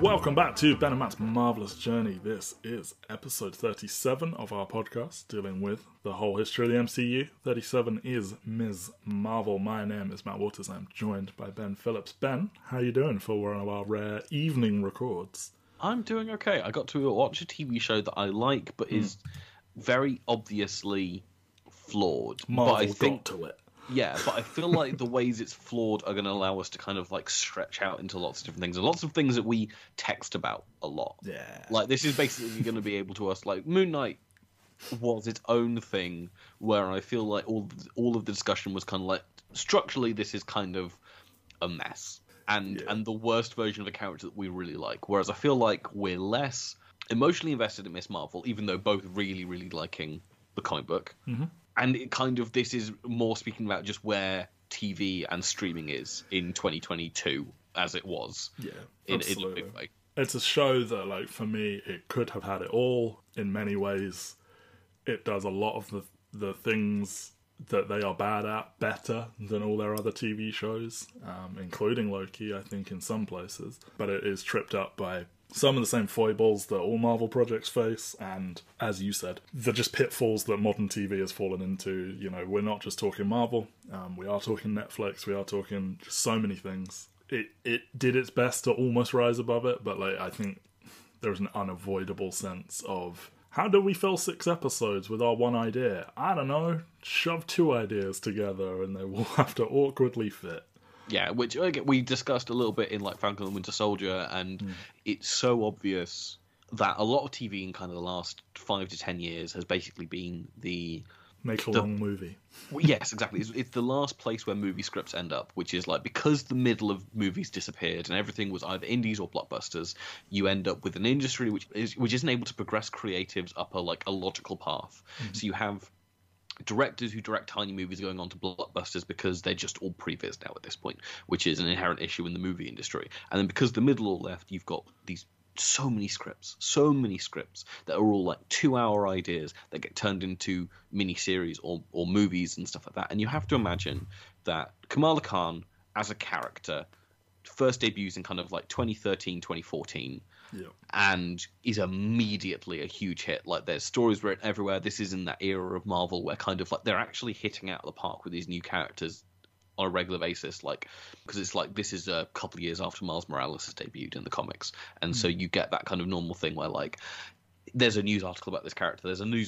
Welcome back to Ben and Matt's Marvelous Journey. This is episode 37 of our podcast, dealing with the whole history of the MCU. 37 is Ms. Marvel. My name is Matt Waters. I'm joined by Ben Phillips. Ben, how you doing for one of our rare evening records? I'm doing okay. I got to watch a TV show that I like, but is very obviously flawed. Marvel but I think, got to it. Yeah, but I feel like the ways it's flawed are going to allow us to kind of like stretch out into lots of different things, and lots of things that we text about a lot. Yeah. Like, this is basically going to be able to us, like, Moon Knight was its own thing, where I feel like all of the discussion was kind of like, structurally, this is kind of a mess. And the worst version of a character that we really like. Whereas I feel like we're less emotionally invested in Miss Marvel, even though both really, really liking the comic book. Mm-hmm. And it kind of, this is more speaking about just where TV and streaming is in 2022, as it was. Yeah, in a big way. It's a show that, like, for me, it could have had it all. In many ways, it does a lot of the things that they are bad at better than all their other TV shows, including Loki, I think, in some places. But it is tripped up by some of the same foibles that all Marvel projects face, and, as you said, the just pitfalls that modern TV has fallen into. You know, we're not just talking Marvel, we are talking Netflix, we are talking just so many things. It did its best to almost rise above it, but, like, I think there's an unavoidable sense of, how do we fill 6 episodes with our one idea? I don't know, shove 2 ideas together and they will have to awkwardly fit. Yeah, which we discussed a little bit in like Falcon and Winter Soldier, and it's so obvious that a lot of TV in kind of the last 5 to 10 years has basically been the long movie. Yes, exactly. It's the last place where movie scripts end up, which is like, because the middle of movies disappeared and everything was either indies or blockbusters, you end up with an industry which isn't able to progress creatives up a logical path. Mm-hmm. So you have directors who direct tiny movies going on to blockbusters because they're just all previs now at this point, which is an inherent issue in the movie industry. And then because the middle or left, you've got these so many scripts that are all like 2-hour ideas that get turned into miniseries or movies and stuff like that. And you have to imagine that Kamala Khan as a character first debuts in kind of like 2013, 2014. Yeah. And is immediately a huge hit. Like, there's stories written everywhere. This is in that era of Marvel where kind of like they're actually hitting out of the park with these new characters on a regular basis, like, because it's like this is a couple of years after Miles Morales has debuted in the comics, and so you get that kind of normal thing where like there's a news article about this character,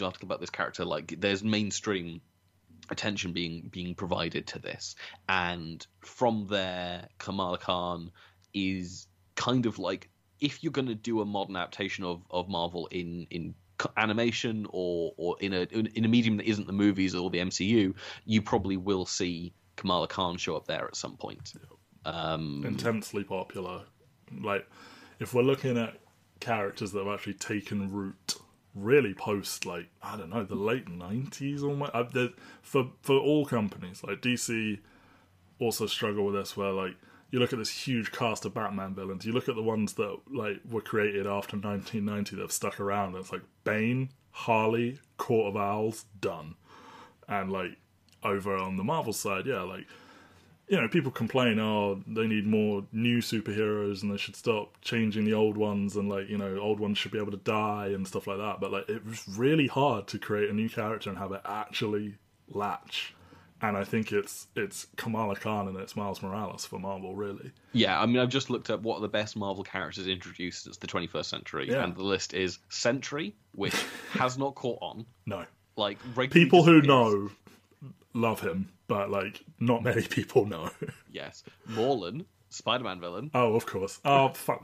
like there's mainstream attention being provided to this, and from there Kamala Khan is kind of like, if you're going to do a modern adaptation of Marvel in animation or in a medium that isn't the movies or the MCU, you probably will see Kamala Khan show up there at some point. Intensely popular. Like, if we're looking at characters that have actually taken root really post, like, I don't know, the late 90s almost. For all companies, like DC also struggle with this, where like you look at this huge cast of Batman villains, you look at the ones that like were created after 1990 that have stuck around, and it's like Bane, Harley, Court of Owls, done. And like over on the Marvel side, yeah, like, you know, people complain, oh, they need more new superheroes and they should stop changing the old ones, and like, you know, old ones should be able to die and stuff like that. But like, it was really hard to create a new character and have it actually latch. And I think it's Kamala Khan and it's Miles Morales for Marvel, really. Yeah, I mean, I've just looked up what are the best Marvel characters introduced since the 21st century, and the list is Sentry, which has not caught on. No. Like, people who know love him, but like not many people know. Yes. Morlun, Spider-Man villain. Oh, of course. Oh, fuck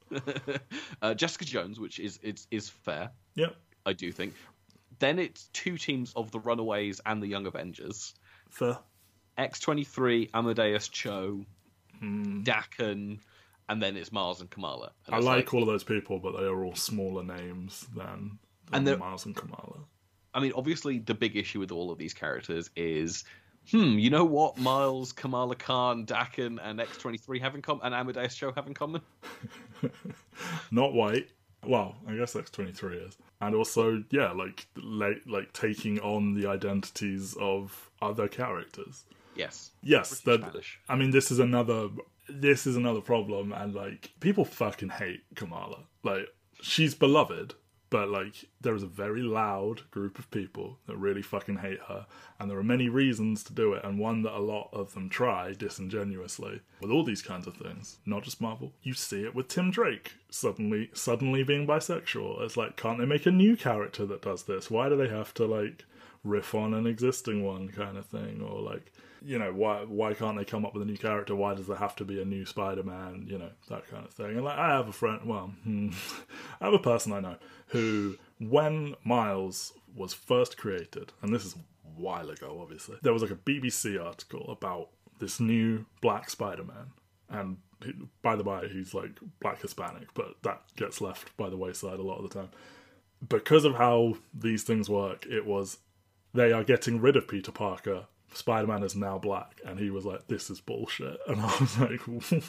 that. Jessica Jones, which is fair. Yep. I do think. Then it's 2 teams of the Runaways and the Young Avengers. Fair. X-23, Amadeus Cho, Daken, and then it's Miles and Kamala. And I like all of those people, but they are all smaller names than Miles and Kamala. I mean, obviously, the big issue with all of these characters is, you know what Miles, Kamala Khan, Daken, and X-23 have in common, and Amadeus Cho have in common? Not white. Well, I guess X-23 is. And also, yeah, like taking on the identities of other characters. Yes. Yes. I mean, this is another this is another problem, and like people fucking hate Kamala. Like she's beloved, but like there is a very loud group of people that really fucking hate her, and there are many reasons to do it, and one that a lot of them try disingenuously with all these kinds of things. Not just Marvel. You see it with Tim Drake suddenly being bisexual. It's like, can't they make a new character that does this? Why do they have to like riff on an existing one kind of thing? Or like, you know, why can't they come up with a new character? Why does there have to be a new Spider-Man? You know, that kind of thing. And like, I have a friend, I have a person I know who, when Miles was first created, and this is a while ago, obviously, there was like a BBC article about this new black Spider-Man. And by the by, he's like black Hispanic, but that gets left by the wayside a lot of the time. Because of how these things work, it was, they are getting rid of Peter Parker. Spider-Man is now black, and he was like, this is bullshit. And I was like,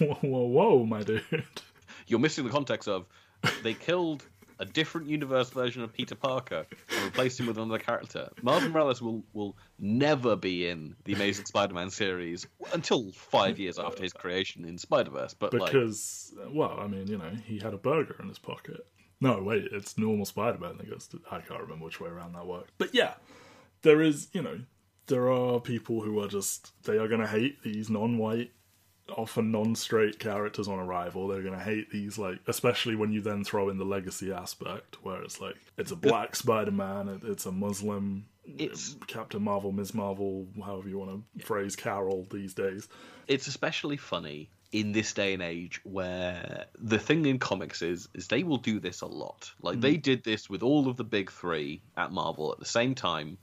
whoa, my dude. You're missing the context of, they killed a different universe version of Peter Parker and replaced him with another character. Miles Morales will never be in the Amazing Spider-Man series until 5 years after his creation in Spider-Verse. But because, well, I mean, you know, he had a burger in his pocket. No, wait, it's normal Spider-Man that goes to... I can't remember which way around that worked. But yeah, there is, you know, there are people who are just... They are going to hate these non-white, often non-straight characters on arrival. They're going to hate these, like... Especially when you then throw in the legacy aspect, where it's like, it's a black Spider-Man, it's a Muslim... It's Captain Marvel, Ms. Marvel, however you want to phrase Carol these days. It's especially funny in this day and age where the thing in comics is they will do this a lot. Like, they did this with all of the big three at Marvel at the same time,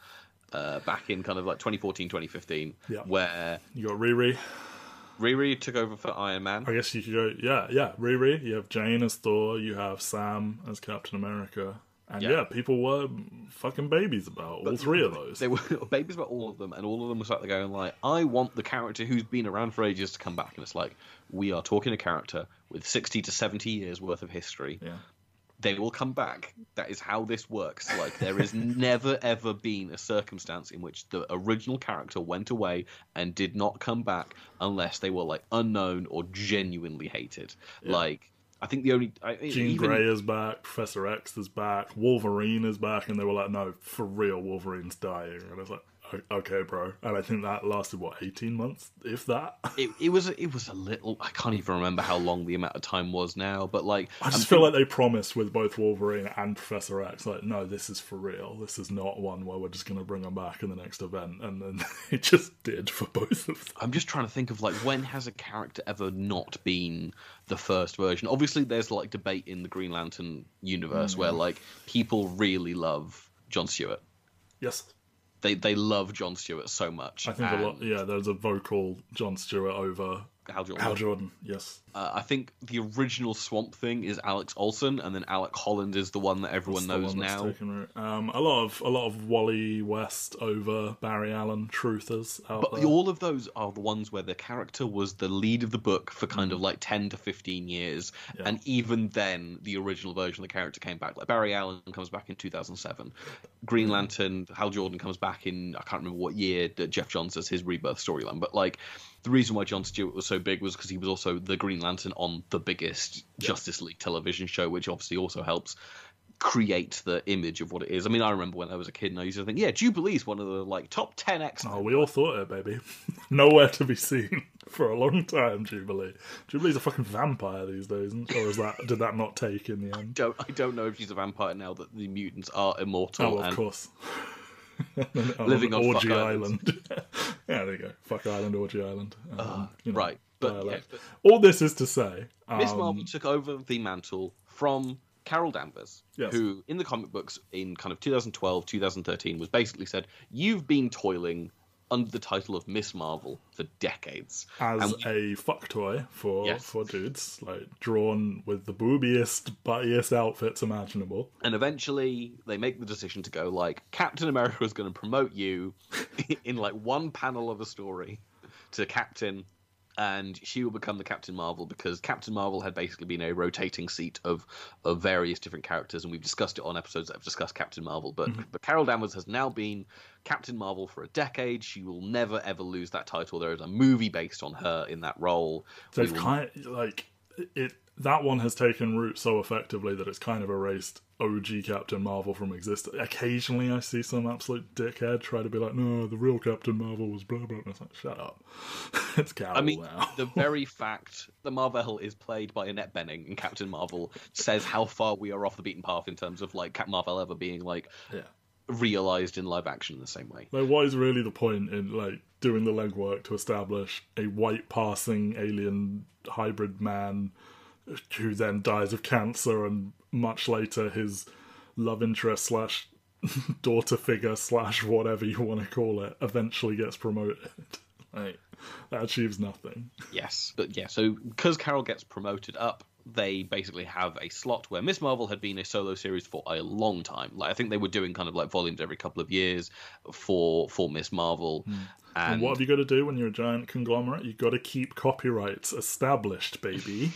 back in kind of like 2014, 2015, where... You got Riri. Riri took over for Iron Man. I guess you could go, yeah, Riri. You have Jane as Thor, you have Sam as Captain America. And people were fucking babies about all three of those. They were babies about all of them, and all of them were sat there going like, I want the character who's been around for ages to come back. And it's like, we are talking a character with 60 to 70 years worth of history. Yeah. They will come back. That is how this works. Like, there has never, ever been a circumstance in which the original character went away and did not come back unless they were, like, unknown or genuinely hated. Yeah. Like... I think the only... Jean Grey is back, Professor X is back, Wolverine is back, and they were like, no, for real, Wolverine's dying. And I was like, okay, bro. And I think that lasted, 18 months, if that? It was a little... I can't even remember how long the amount of time was now, but like... I just feel like they promised with both Wolverine and Professor X, like, no, this is for real. This is not one where we're just going to bring them back in the next event. And then it just did for both of them. I'm just trying to think of, like, when has a character ever not been the first version? Obviously, there's, like, debate in the Green Lantern universe where, like, people really love John Stewart. Yes. They love John Stewart so much. I think a lot. Yeah, there's a vocal John Stewart over Hal Jordan. Hal Jordan, yes. I think the original Swamp Thing is Alex Olsen, and then Alec Holland is the one that everyone knows now. A lot of Wally West over Barry Allen truthers out but there. All of those are the ones where the character was the lead of the book for kind of like 10 to 15 years, and even then the original version of the character came back. Like Barry Allen comes back in 2007. Green Lantern, Hal Jordan comes back in, I can't remember what year that Jeff Johns does his Rebirth storyline, but like the reason why John Stewart was so big was because he was also the Green Lantern on the biggest Justice League television show, which obviously also helps create the image of what it is. I mean, I remember when I was a kid and I used to think, Jubilee's one of the like top 10 X-Men. Oh, we all thought it, baby. Nowhere to be seen for a long time, Jubilee. Jubilee's a fucking vampire these days, or did that not take in the end? I don't know if she's a vampire now that the mutants are immortal. Oh, of course. Living on Orgy Fuck Island. Yeah, there you go. Fuck Island, Orgy Island. Right. But all this is to say... Miss Marvel took over the mantle from Carol Danvers, who, in the comic books in kind of 2012, 2013, was basically said, you've been toiling under the title of Miss Marvel for decades. As a fuck toy for dudes, like drawn with the boobiest, buttiest outfits imaginable. And eventually they make the decision to go like, Captain America is going to promote you in like one panel of a story to Captain, and she will become the Captain Marvel because Captain Marvel had basically been a rotating seat of various different characters, and we've discussed it on episodes that have discussed Captain Marvel. But Carol Danvers has now been Captain Marvel for a decade. She will never ever lose that title. There is a movie based on her in that role. So it's kind of like it. That one has taken root so effectively that it's kind of erased OG Captain Marvel from existence. Occasionally I see some absolute dickhead try to be like, no, the real Captain Marvel was blah, blah, blah. It's like, shut up. It's Carol now. The very fact that Marvel is played by Annette Bening in Captain Marvel says how far we are off the beaten path in terms of, like, Captain Marvel ever being, like, realised in live action in the same way. Like, what is really the point in, like, doing the legwork to establish a white passing alien hybrid man who then dies of cancer, and much later his love interest slash daughter figure slash whatever you want to call it eventually gets promoted? Like, that achieves nothing. Yes, but yeah, so because Carol gets promoted up, they basically have a slot where Miss Marvel had been a solo series for a long time. Like, I think they were doing kind of like volumes every couple of years for Miss Marvel. And what have you got to do when you're a giant conglomerate? You've got to keep copyrights established, baby.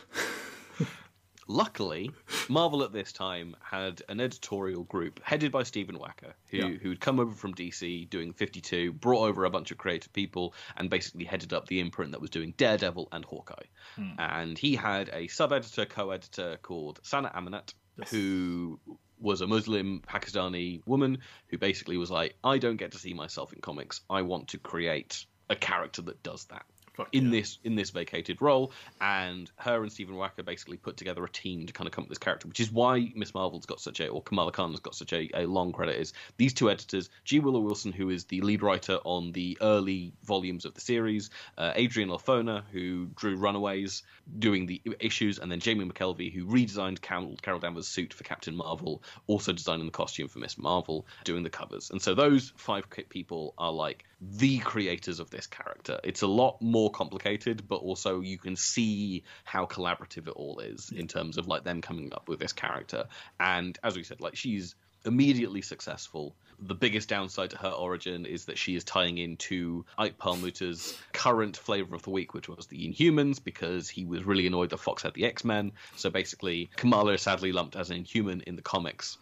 Luckily, Marvel at this time had an editorial group headed by Stephen Wacker, who'd come over from DC doing 52, brought over a bunch of creative people, and basically headed up the imprint that was doing Daredevil and Hawkeye. And he had a sub-editor, co-editor called Sana Amanat, who was a Muslim Pakistani woman who basically was like, I don't get to see myself in comics. I want to create a character that does that. In this vacated role, and her and Stephen Wacker basically put together a team to kind of come up with this character, which is why Miss Marvel's got such or Kamala Khan has got such a long credit. Is these two editors, G. Willow Wilson, who is the lead writer on the early volumes of the series, Adrian Alfona, who drew Runaways, doing the issues, and then Jamie McKelvey, who redesigned Carol Danvers' suit for Captain Marvel, also designing the costume for Miss Marvel, doing the covers. And so those 5 people are like the creators of this character. It's a lot more complicated, but also you can see how collaborative it all is in terms of like them coming up with this character. And as we said, like, she's immediately successful. The biggest downside to her origin is that she is tying into Ike Perlmutter's current flavor of the week, which was the Inhumans, because he was really annoyed that Fox had the X-Men. So basically, Kamala is sadly lumped as an Inhuman in the comics,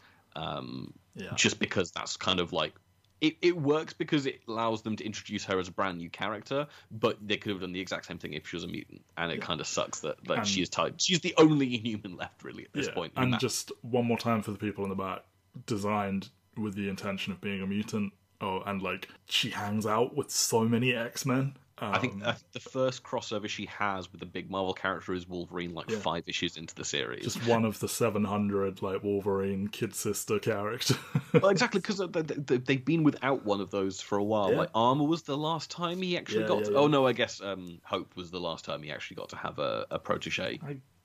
just because that's kind of like it works because it allows them to introduce her as a brand new character, but they could have done the exact same thing if she was a mutant, and it kind of sucks that she is tied. She's the only Inhuman left, really, at this point. And just one more time for the people in the back, designed with the intention of being a mutant. Oh, and like, she hangs out with so many X-Men. I think the first crossover she has with the big Marvel character is Wolverine, like 5 issues into the series. Just one of the 700 like Wolverine kid sister characters. Well, exactly, because they've been without one of those for a while. Yeah. Like, Armor was the last time he actually got to... Oh no, I guess Hope was the last time he actually got to have a protege.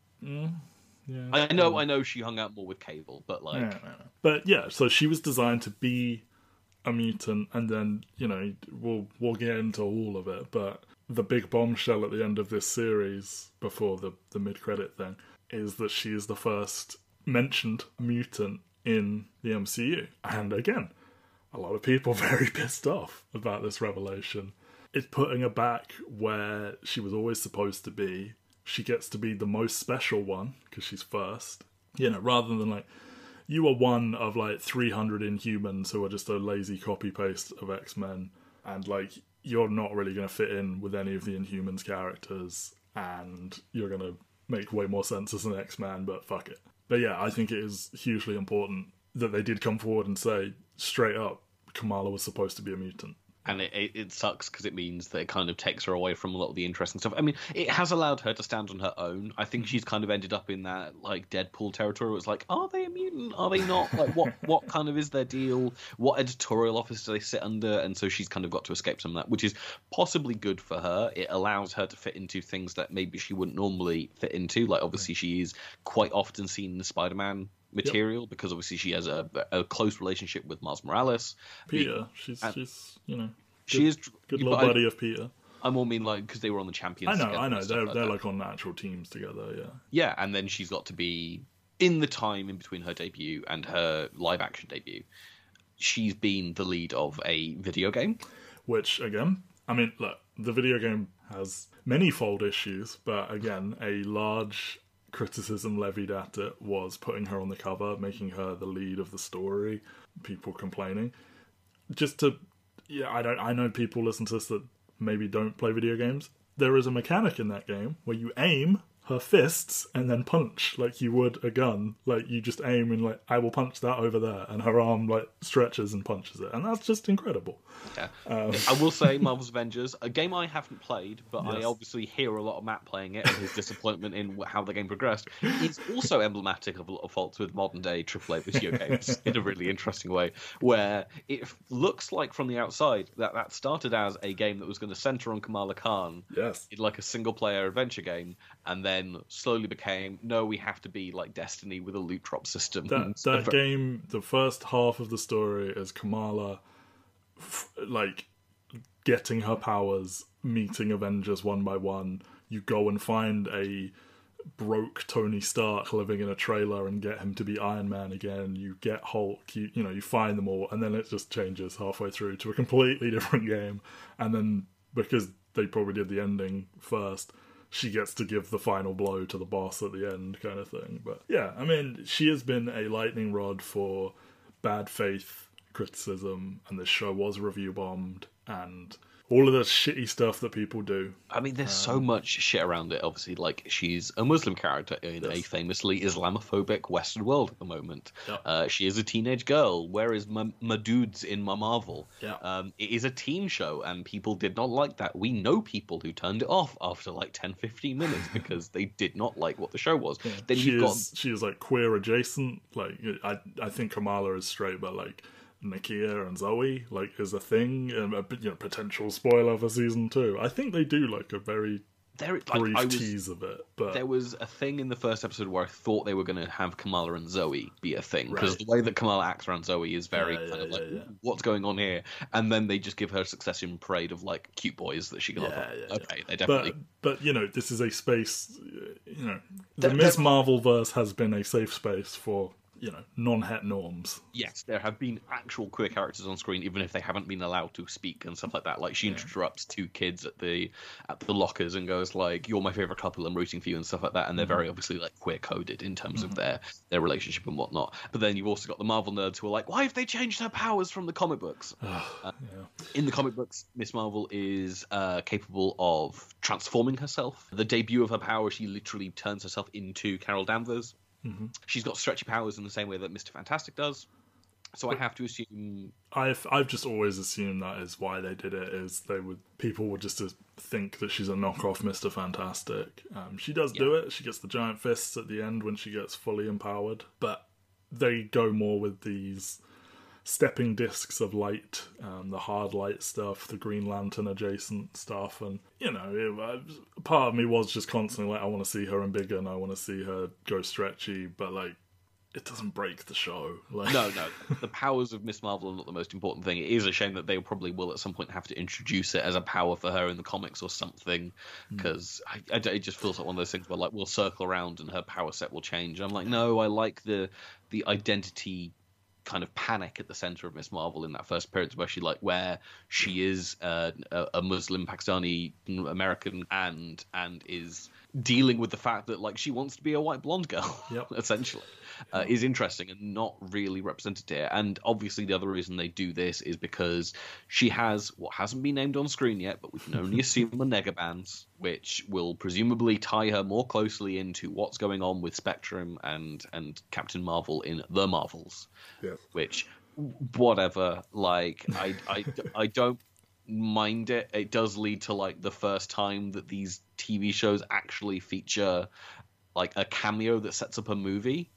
I know she hung out more with Cable, but like... But yeah, so she was designed to be a mutant, and then, you know, we'll get into all of it, but the big bombshell at the end of this series, before the mid-credit thing, is that she is the first mentioned mutant in the MCU. And again, a lot of people very pissed off about this revelation. It's putting her back where she was always supposed to be. She gets to be the most special one, because she's first. You know, rather than like, you are one of like 300 Inhumans who are just a lazy copy-paste of X-Men, and like, you're not really going to fit in with any of the Inhumans characters, and you're going to make way more sense as an X-Man, but fuck it. But yeah, I think it is hugely important that they did come forward and say, straight up, Kamala was supposed to be a mutant. And it sucks because it means that it kind of takes her away from a lot of the interesting stuff. I mean, it has allowed her to stand on her own. I think she's kind of ended up in that like Deadpool territory where it's like, are they a mutant? Are they not? Like, what kind of is their deal? What editorial office do they sit under? And so she's kind of got to escape some of that, which is possibly good for her. It allows her to fit into things that maybe she wouldn't normally fit into. Like, obviously, she is quite often seen in the Spider-Man material, because obviously she has a close relationship with Miles Morales. Peter, she's you know, she is good little buddy of Peter. I more mean like because they were on the Champions. I know, they're like on natural teams together. Yeah, and then she's got to be in the time in between her debut and her live action debut. She's been the lead of a video game, which again, I mean, look, the video game has many-fold issues, but again, a large criticism levied at it was putting her on the cover, making her the lead of the story, people complaining. Just to, I know people listen to this that maybe don't play video games. There is a mechanic in that game where you aim her fists and then punch like you would a gun. Like, you just aim and, like, I will punch that over there, and her arm, like, stretches and punches it, and that's just incredible. Yeah. I will say Marvel's Avengers, a game I haven't played, but I obviously hear a lot of Matt playing it and his disappointment in how the game progressed. It's also emblematic of a lot of faults with modern day AAA video games in a really interesting way, where it looks like from the outside that started as a game that was going to center on Kamala Khan, in like a single player adventure game, and then slowly became, no, we have to be like Destiny with a loot drop system. That game, the first half of the story is Kamala like getting her powers, meeting Avengers one by one. You go and find a broke Tony Stark living in a trailer and get him to be Iron Man again. You get Hulk, you find them all, and then it just changes halfway through to a completely different game. And then, because they probably did the ending first, she gets to give the final blow to the boss at the end, kind of thing. But yeah, I mean, she has been a lightning rod for bad faith criticism, and this show was review bombed, and all of the shitty stuff that people do. I mean, there's so much shit around it. Obviously, like, she's a Muslim character in a famously Islamophobic Western world at the moment. She is a teenage girl. Where is my dudes in my Marvel? It is a teen show, and people did not like that. We know people who turned it off after like 10-15 minutes because they did not like what the show was. Then she is like queer adjacent. Like, I think Kamala is straight, but like Nakia and Zoe like is a thing, and a potential spoiler for season 2. I think they do like a very brief tease of it, but there was a thing in the first episode where I thought they were going to have Kamala and Zoe be a thing, because the way that Kamala acts around Zoe is very what's going on here, and then they just give her a succession parade of like cute boys that she can okay, they definitely. But this is a space. The Ms. Marvel verse has been a safe space for non-het norms. Yes, there have been actual queer characters on screen, even if they haven't been allowed to speak and stuff like that. Like, she interrupts two kids at the lockers and goes like, "You're my favorite couple, I'm rooting for you," and stuff like that. And they're very obviously like queer coded in terms of their relationship and whatnot. But then you've also got the Marvel nerds who are like, "Why have they changed her powers from the comic books?" In the comic books, Miss Marvel is capable of transforming herself. The debut of her power, she literally turns herself into Carol Danvers. She's got stretchy powers in the same way that Mr. Fantastic does. So I have to assume... I've just always assumed that is why they did it, is people would just think that she's a knockoff Mr. Fantastic. She does do it. She gets the giant fists at the end when she gets fully empowered. But they go more with these stepping discs of light, the hard light stuff, the Green Lantern adjacent stuff, and part of me was just constantly like, I want to see her in bigger and I want to see her go stretchy, but like, it doesn't break the show. Like... No, the powers of Miss Marvel are not the most important thing. It is a shame that they probably will at some point have to introduce it as a power for her in the comics or something, because it just feels like one of those things where like we'll circle around and her power set will change. I'm like, no, I like the identity kind of panic at the center of Miss Marvel in that first appearance, where she is a Muslim Pakistani American and is dealing with the fact that like she wants to be a white blonde girl, essentially, is interesting and not really represented here. And obviously the other reason they do this is because she has what hasn't been named on screen yet, but we can only assume the Negabands, which will presumably tie her more closely into what's going on with Spectrum and Captain Marvel in The Marvels. Which, whatever, like, I don't mind it. It does lead to like the first time that these TV shows actually feature like a cameo that sets up a movie.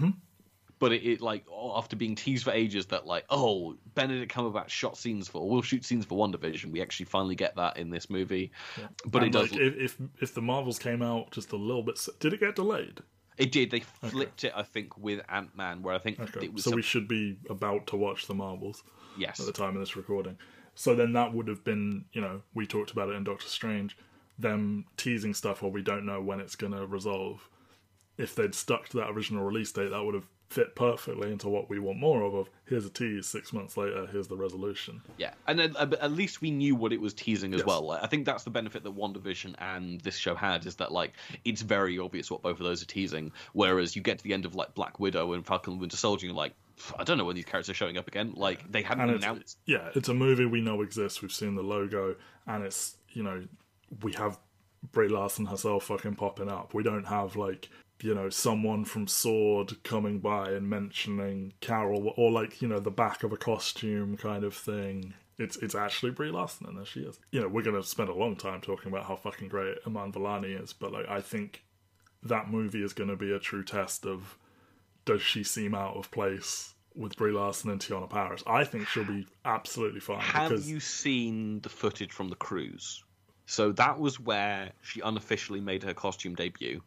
But it like, after being teased for ages that like, oh, Benedict Cumberbatch will shoot scenes for WandaVision, we actually finally get that in this movie. But and it does. If the Marvels came out just a little bit, did it get delayed? It did. They flipped it, I think, with Ant-Man, where I think it was... So we should be about to watch the Marvels. Yes. At the time of this recording. So then that would have been, we talked about it in Doctor Strange, them teasing stuff where we don't know when it's going to resolve. If they'd stuck to that original release date, that would have fit perfectly into what we want more of here's a tease, 6 months later, here's the resolution. Yeah, and at least we knew what it was teasing as Yes. well. Like, I think that's the benefit that WandaVision and this show had, is that like it's very obvious what both of those are teasing. Whereas you get to the end of like Black Widow and Falcon and Winter Soldier, and you're like, I don't know when these characters are showing up again. Like they hadn't announced. Yeah, it's a movie we know exists. We've seen the logo, and it's, you know, we have Brie Larson herself fucking popping up. We don't have like, you know, someone from Sword coming by and mentioning Carol, or like, you know, the back of a costume kind of thing. It's actually Brie Larson, and there she is. You know, we're going to spend a long time talking about how fucking great Iman Vellani is, but like, I think that movie is going to be a true test of, does she seem out of place with Brie Larson and Tiana Paris? I think she'll be absolutely fine. Have you seen the footage from the cruise? So that was where she unofficially made her costume debut.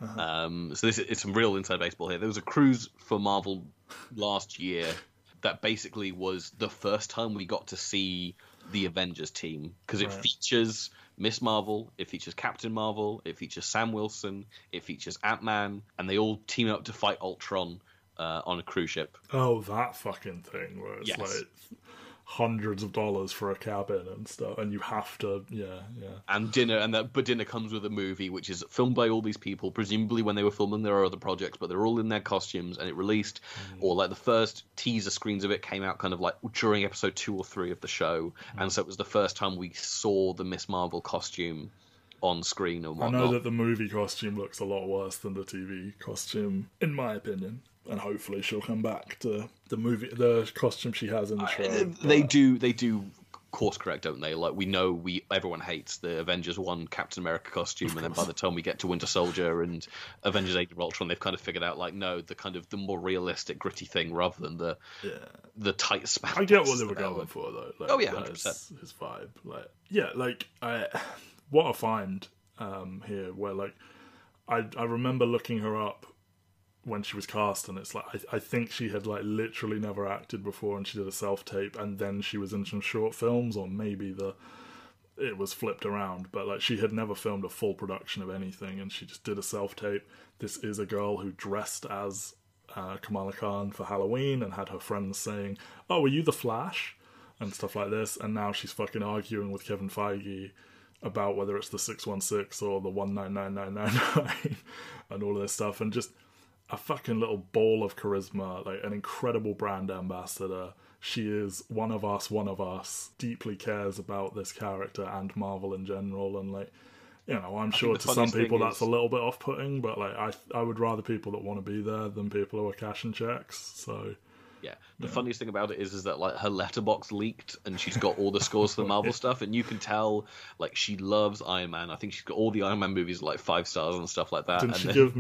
So it's some real inside baseball here. There was a cruise for Marvel last year that basically was the first time we got to see the Avengers team, because it features Miss Marvel, it features Captain Marvel, it features Sam Wilson, it features Ant-Man, and they all team up to fight Ultron on a cruise ship. Oh, that fucking thing where it's Yes. like hundreds of dollars for a cabin and stuff, and you have to, And dinner comes with a movie which is filmed by all these people. Presumably, when they were filming, there are other projects, but they're all in their costumes, and it released, or like the first teaser screens of it came out kind of like during episode 2 or 3 of the show, and so it was the first time we saw the Miss Marvel costume on screen and I whatnot. know that the movie costume looks a lot worse than the TV costume, in my opinion. And hopefully she'll come back to the costume she has in the show. They do course correct, don't they? Like, we know everyone hates the Avengers 1 Captain America costume, and then by the time we get to Winter Soldier and Avengers Age of Ultron, they've kind of figured out, like, no, the more realistic, gritty thing rather than the tight span. I get what they were going for, though. Like, 100%. His vibe. Like, yeah, like, what I find here, where, like, I remember looking her up when she was cast, and it's like, I think she had like literally never acted before, and she did a self-tape, and then she was in some short films, or maybe it was flipped around, but like she had never filmed a full production of anything, and she just did a self-tape. This is a girl who dressed as Kamala Khan for Halloween and had her friends saying, oh, were you the Flash? And stuff like this, and now she's fucking arguing with Kevin Feige about whether it's the 616 or the 199999 and all of this stuff, and just a fucking little ball of charisma, like an incredible brand ambassador. She is one of us, deeply cares about this character and Marvel in general, and like, you know, I'm sure to some people that's a little bit off-putting, but like I would rather people that want to be there than people who are cashing checks, so... Yeah, the funniest thing about it is that like her letterbox leaked, and she's got all the scores for the Marvel stuff, and you can tell like she loves Iron Man. I think she's got all the Iron Man movies like 5 stars and stuff like that. Didn't she give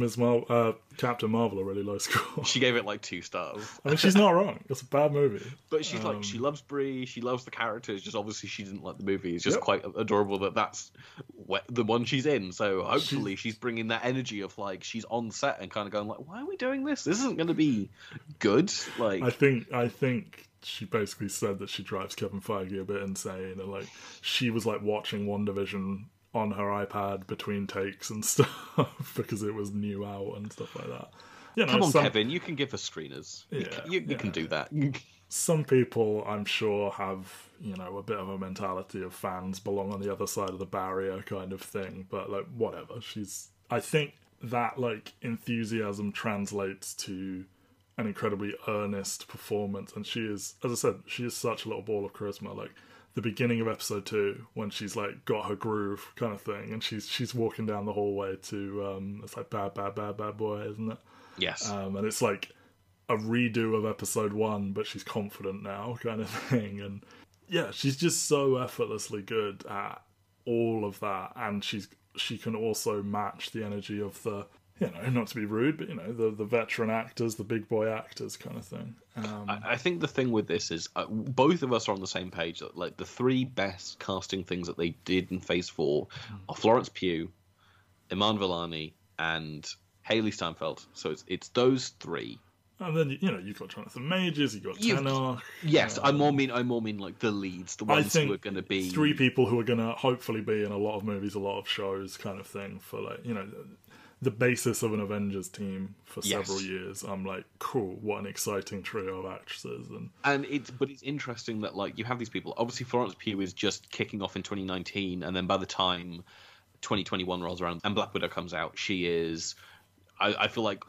Captain Marvel a really low score? She gave it like 2 stars. I mean, she's not wrong. It's a bad movie. But she's like, she loves Brie, she loves the characters, just obviously she didn't like the movie. It's just quite adorable that's the one she's in. So hopefully she's bringing that energy of like, she's on set and kind of going like, why are we doing this? This isn't going to be good. Like, I think she basically said that she drives Kevin Feige a bit insane, and like she was like watching WandaVision on her iPad between takes and stuff because it was new out and stuff like that. You know, come on, Kevin, you can give us screeners. You can do that. Some people, I'm sure, have, you know, a bit of a mentality of fans belong on the other side of the barrier kind of thing, but like whatever. I think that like enthusiasm translates to an incredibly earnest performance, and she is, as I said, she is such a little ball of charisma. Like the beginning of episode 2, when she's like got her groove kind of thing, and she's walking down the hallway to it's like bad boy, isn't it? Yes. And it's like a redo of episode 1, but she's confident now kind of thing, and yeah, she's just so effortlessly good at all of that, and she can also match the energy of the, you know, not to be rude, but, you know, the veteran actors, the big boy actors kind of thing. I think the thing with this is both of us are on the same page. That, like, the 3 best casting things that they did in Phase 4 are Florence Pugh, Iman Vellani, and Haley Steinfeld. So it's those 3. And then, you know, you've got Jonathan Majors, you've got Tenoch. Yes, I more mean like the leads, the ones who are going to be 3 people who are going to hopefully be in a lot of movies, a lot of shows kind of thing for, like, you know, the basis of an Avengers team for Yes. several years, I'm like, cool, what an exciting trio of actresses. And it's interesting that like you have these people. Obviously, Florence Pugh is just kicking off in 2019, and then by the time 2021 rolls around and Black Widow comes out, she is. I feel like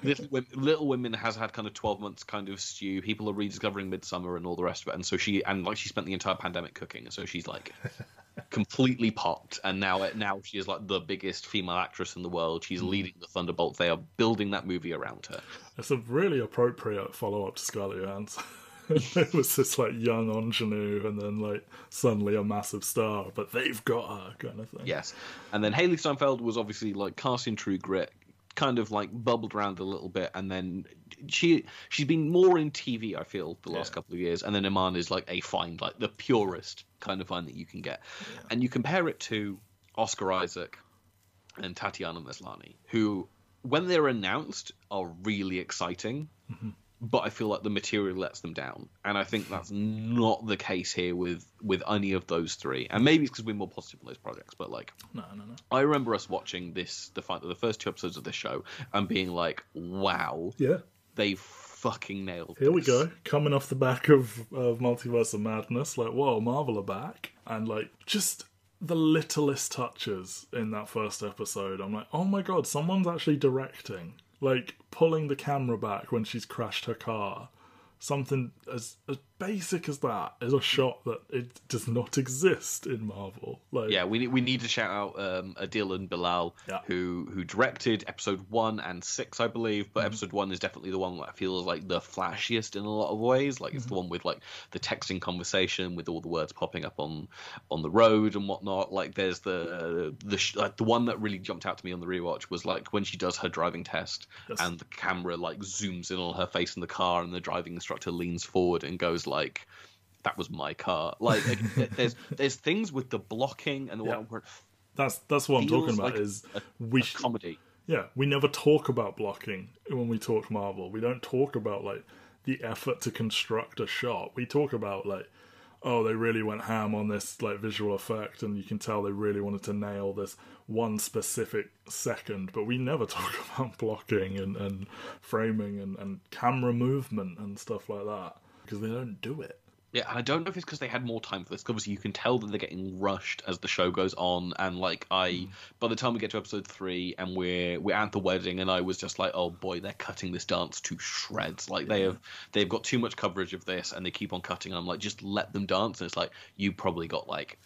Little Women has had kind of 12 months kind of stew. People are rediscovering Midsummer and all the rest of it, and so she spent the entire pandemic cooking, and so she's like completely popped. And now she is like the biggest female actress in the world. She's leading the Thunderbolts. They are building that movie around her. It's a really appropriate follow up to Scarlett Johansson. It was this like young ingenue, and then like suddenly a massive star, but they've got her kind of thing. Yes, and then Haley Steinfeld was obviously like cast in True Grit. Kind of like bubbled around a little bit, and then she's been more in TV, I feel, the last couple of years. And then Iman is like a find, like the purest kind of find that you can get. Yeah. And you compare it to Oscar Isaac and Tatiana Maslany, who, when they're announced, are really exciting. Mm-hmm. But I feel like the material lets them down, and I think that's not the case here with any of those three. And maybe it's because we're more positive on those projects. But like, no. I remember us watching the first 2 episodes of this show and being like, "Wow, yeah, they fucking nailed." Here we go, coming off the back of Multiverse of Madness. Like, whoa, Marvel are back, and like just the littlest touches in that first episode. I'm like, oh my god, someone's actually directing. Like, pulling the camera back when she's crashed her car. Something as basic as that is a shot that it does not exist in Marvel. Like, yeah, we need to shout out Adil and Bilal, who directed episode 1 and 6, I believe. But episode 1 is definitely the one that feels like the flashiest in a lot of ways. Like it's the one with like the texting conversation with all the words popping up on the road and whatnot. Like there's the one that really jumped out to me on the rewatch was like when she does her driving test and the camera like zooms in on her face in the car, and the driving instructor leans forward and goes like, "That was my car." Like there's things with the blocking and the one where that's what I'm talking about. Like is a comedy. Yeah, we never talk about blocking when we talk Marvel. We don't talk about like the effort to construct a shot. We talk about like, oh, they really went ham on this like visual effect, and you can tell they really wanted to nail this one specific second. But we never talk about blocking and framing and camera movement and stuff like that, because they don't do it. Yeah, and I don't know if it's because they had more time for this. 'Cause obviously, you can tell that they're getting rushed as the show goes on. And like by the time we get to episode 3 and we're at the wedding, and I was just like, oh boy, they're cutting this dance to shreds. Like they've got too much coverage of this, and they keep on cutting. And I'm like, just let them dance. And it's like, you probably got like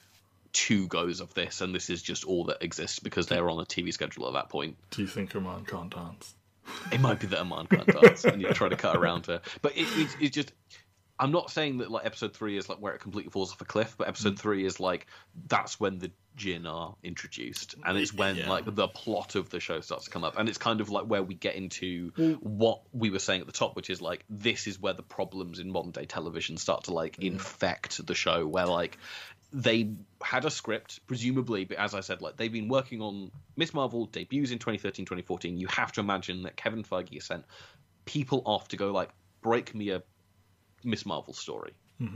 2 goes of this, and this is just all that exists because they're on a TV schedule at that point. Do you think Iman can't dance? It might be that Iman can't dance, and you try to cut around her. But it's just. I'm not saying that like episode 3 is like where it completely falls off a cliff, but episode 3 is like that's when the Jinn are introduced, and it's when like the plot of the show starts to come up, and it's kind of like where we get into what we were saying at the top, which is like this is where the problems in modern day television start to like infect the show, where like they had a script presumably, but as I said, like they've been working on Miss Marvel debuts in 2013, 2014. You have to imagine that Kevin Feige has sent people off to go like break me a Miss Marvel story.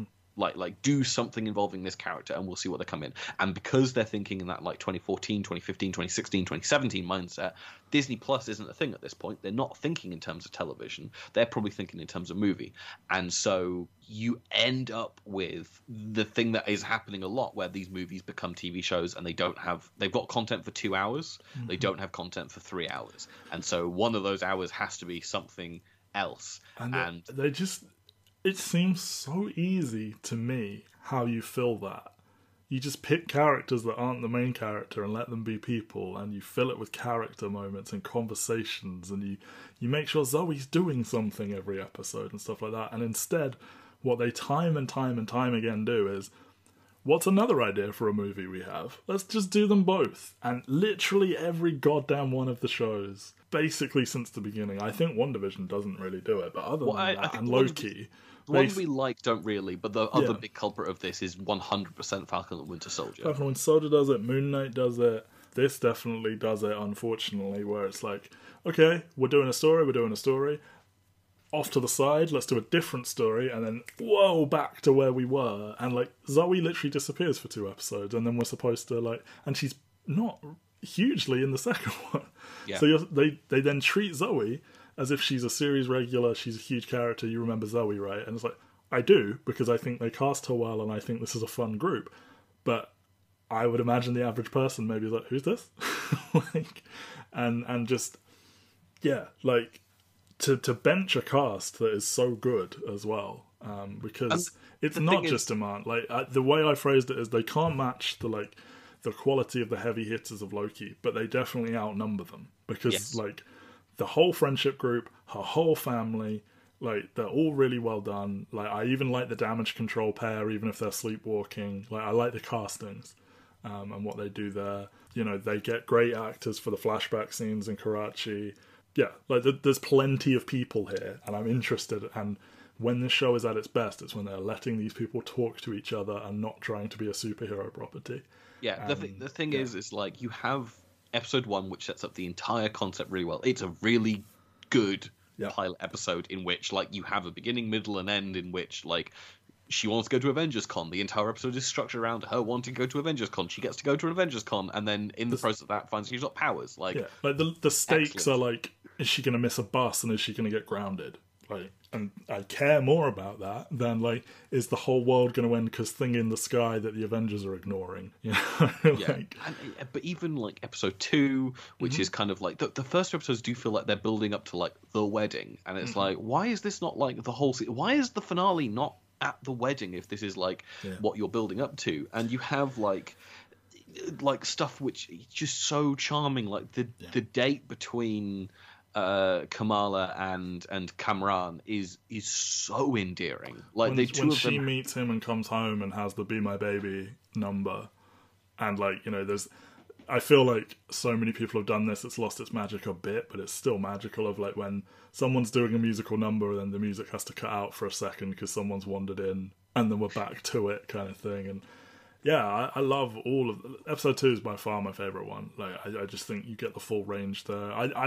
Like do something involving this character and we'll see what they come in. And because they're thinking in that like 2014, 2015, 2016, 2017 mindset, Disney Plus isn't a thing at this point. They're not thinking in terms of television. They're probably thinking in terms of movie. And so you end up with the thing that is happening a lot, where these movies become TV shows and they've got content for 2 hours. They don't have content for 3 hours. And so one of those hours has to be something else. And they just... It seems so easy to me how you fill that. You just pick characters that aren't the main character and let them be people, and you fill it with character moments and conversations, and you make sure Zoe's doing something every episode and stuff like that. And instead, what they time and time and time again do is, what's another idea for a movie we have? Let's just do them both. And literally every goddamn one of the shows, basically since the beginning. I think WandaVision doesn't really do it, but other than that, and Loki... The ones we like don't really, but the other big culprit of this is 100% Falcon and Winter Soldier. Falcon and Winter Soldier does it, Moon Knight does it, this definitely does it, unfortunately, where it's like, okay, we're doing a story, off to the side, let's do a different story, and then, whoa, back to where we were, and like, Zoe literally disappears for 2 episodes, and then we're supposed to like, and she's not hugely in the second one. Yeah. So they then treat Zoe as if she's a series regular, she's a huge character, you remember Zoe, right? And it's like, I do, because I think they cast her well and I think this is a fun group. But I would imagine the average person maybe is like, who's this? Like, and just, yeah, like, to bench a cast that is so good as well, because it's not just demand. Like, the way I phrased it is they can't match the quality of the heavy hitters of Loki, but they definitely outnumber them, because like the whole friendship group, her whole family, like they're all really well done. Like I even like the damage control pair, even if they're sleepwalking. Like I like the castings and what they do there. You know, they get great actors for the flashback scenes in Karachi. Yeah, like there's plenty of people here, and I'm interested. And when this show is at its best, it's when they're letting these people talk to each other and not trying to be a superhero property. Yeah, the thing is like you have episode 1, which sets up the entire concept really well. It's a really good pilot episode in which like you have a beginning, middle, and end in which like she wants to go to Avengers Con. The entire episode is structured around her wanting to go to Avengers Con. She gets to go to an Avengers Con, and then in the process of that finds she's got powers. Like, yeah, like the stakes are like, is she going to miss a bus and is she going to get grounded? Like, and I care more about that than like, is the whole world going to end because thing in the sky that the Avengers are ignoring? You know? Like, but even like episode 2, which is kind of like the first episodes do feel like they're building up to like the wedding, and it's like, why is this not like the whole? Why is the finale not at the wedding if this is like what you're building up to? And you have like stuff which is just so charming, like the date between Kamala and Kamran is so endearing. Like when she meets him and comes home and has the "Be My Baby" number, and like, you know, I feel like so many people have done this, it's lost its magic a bit, but it's still magical, of like when someone's doing a musical number and then the music has to cut out for a second because someone's wandered in and then we're back to it kind of thing. And yeah, I love all of episode 2 is by far my favorite one. Like I just think you get the full range there.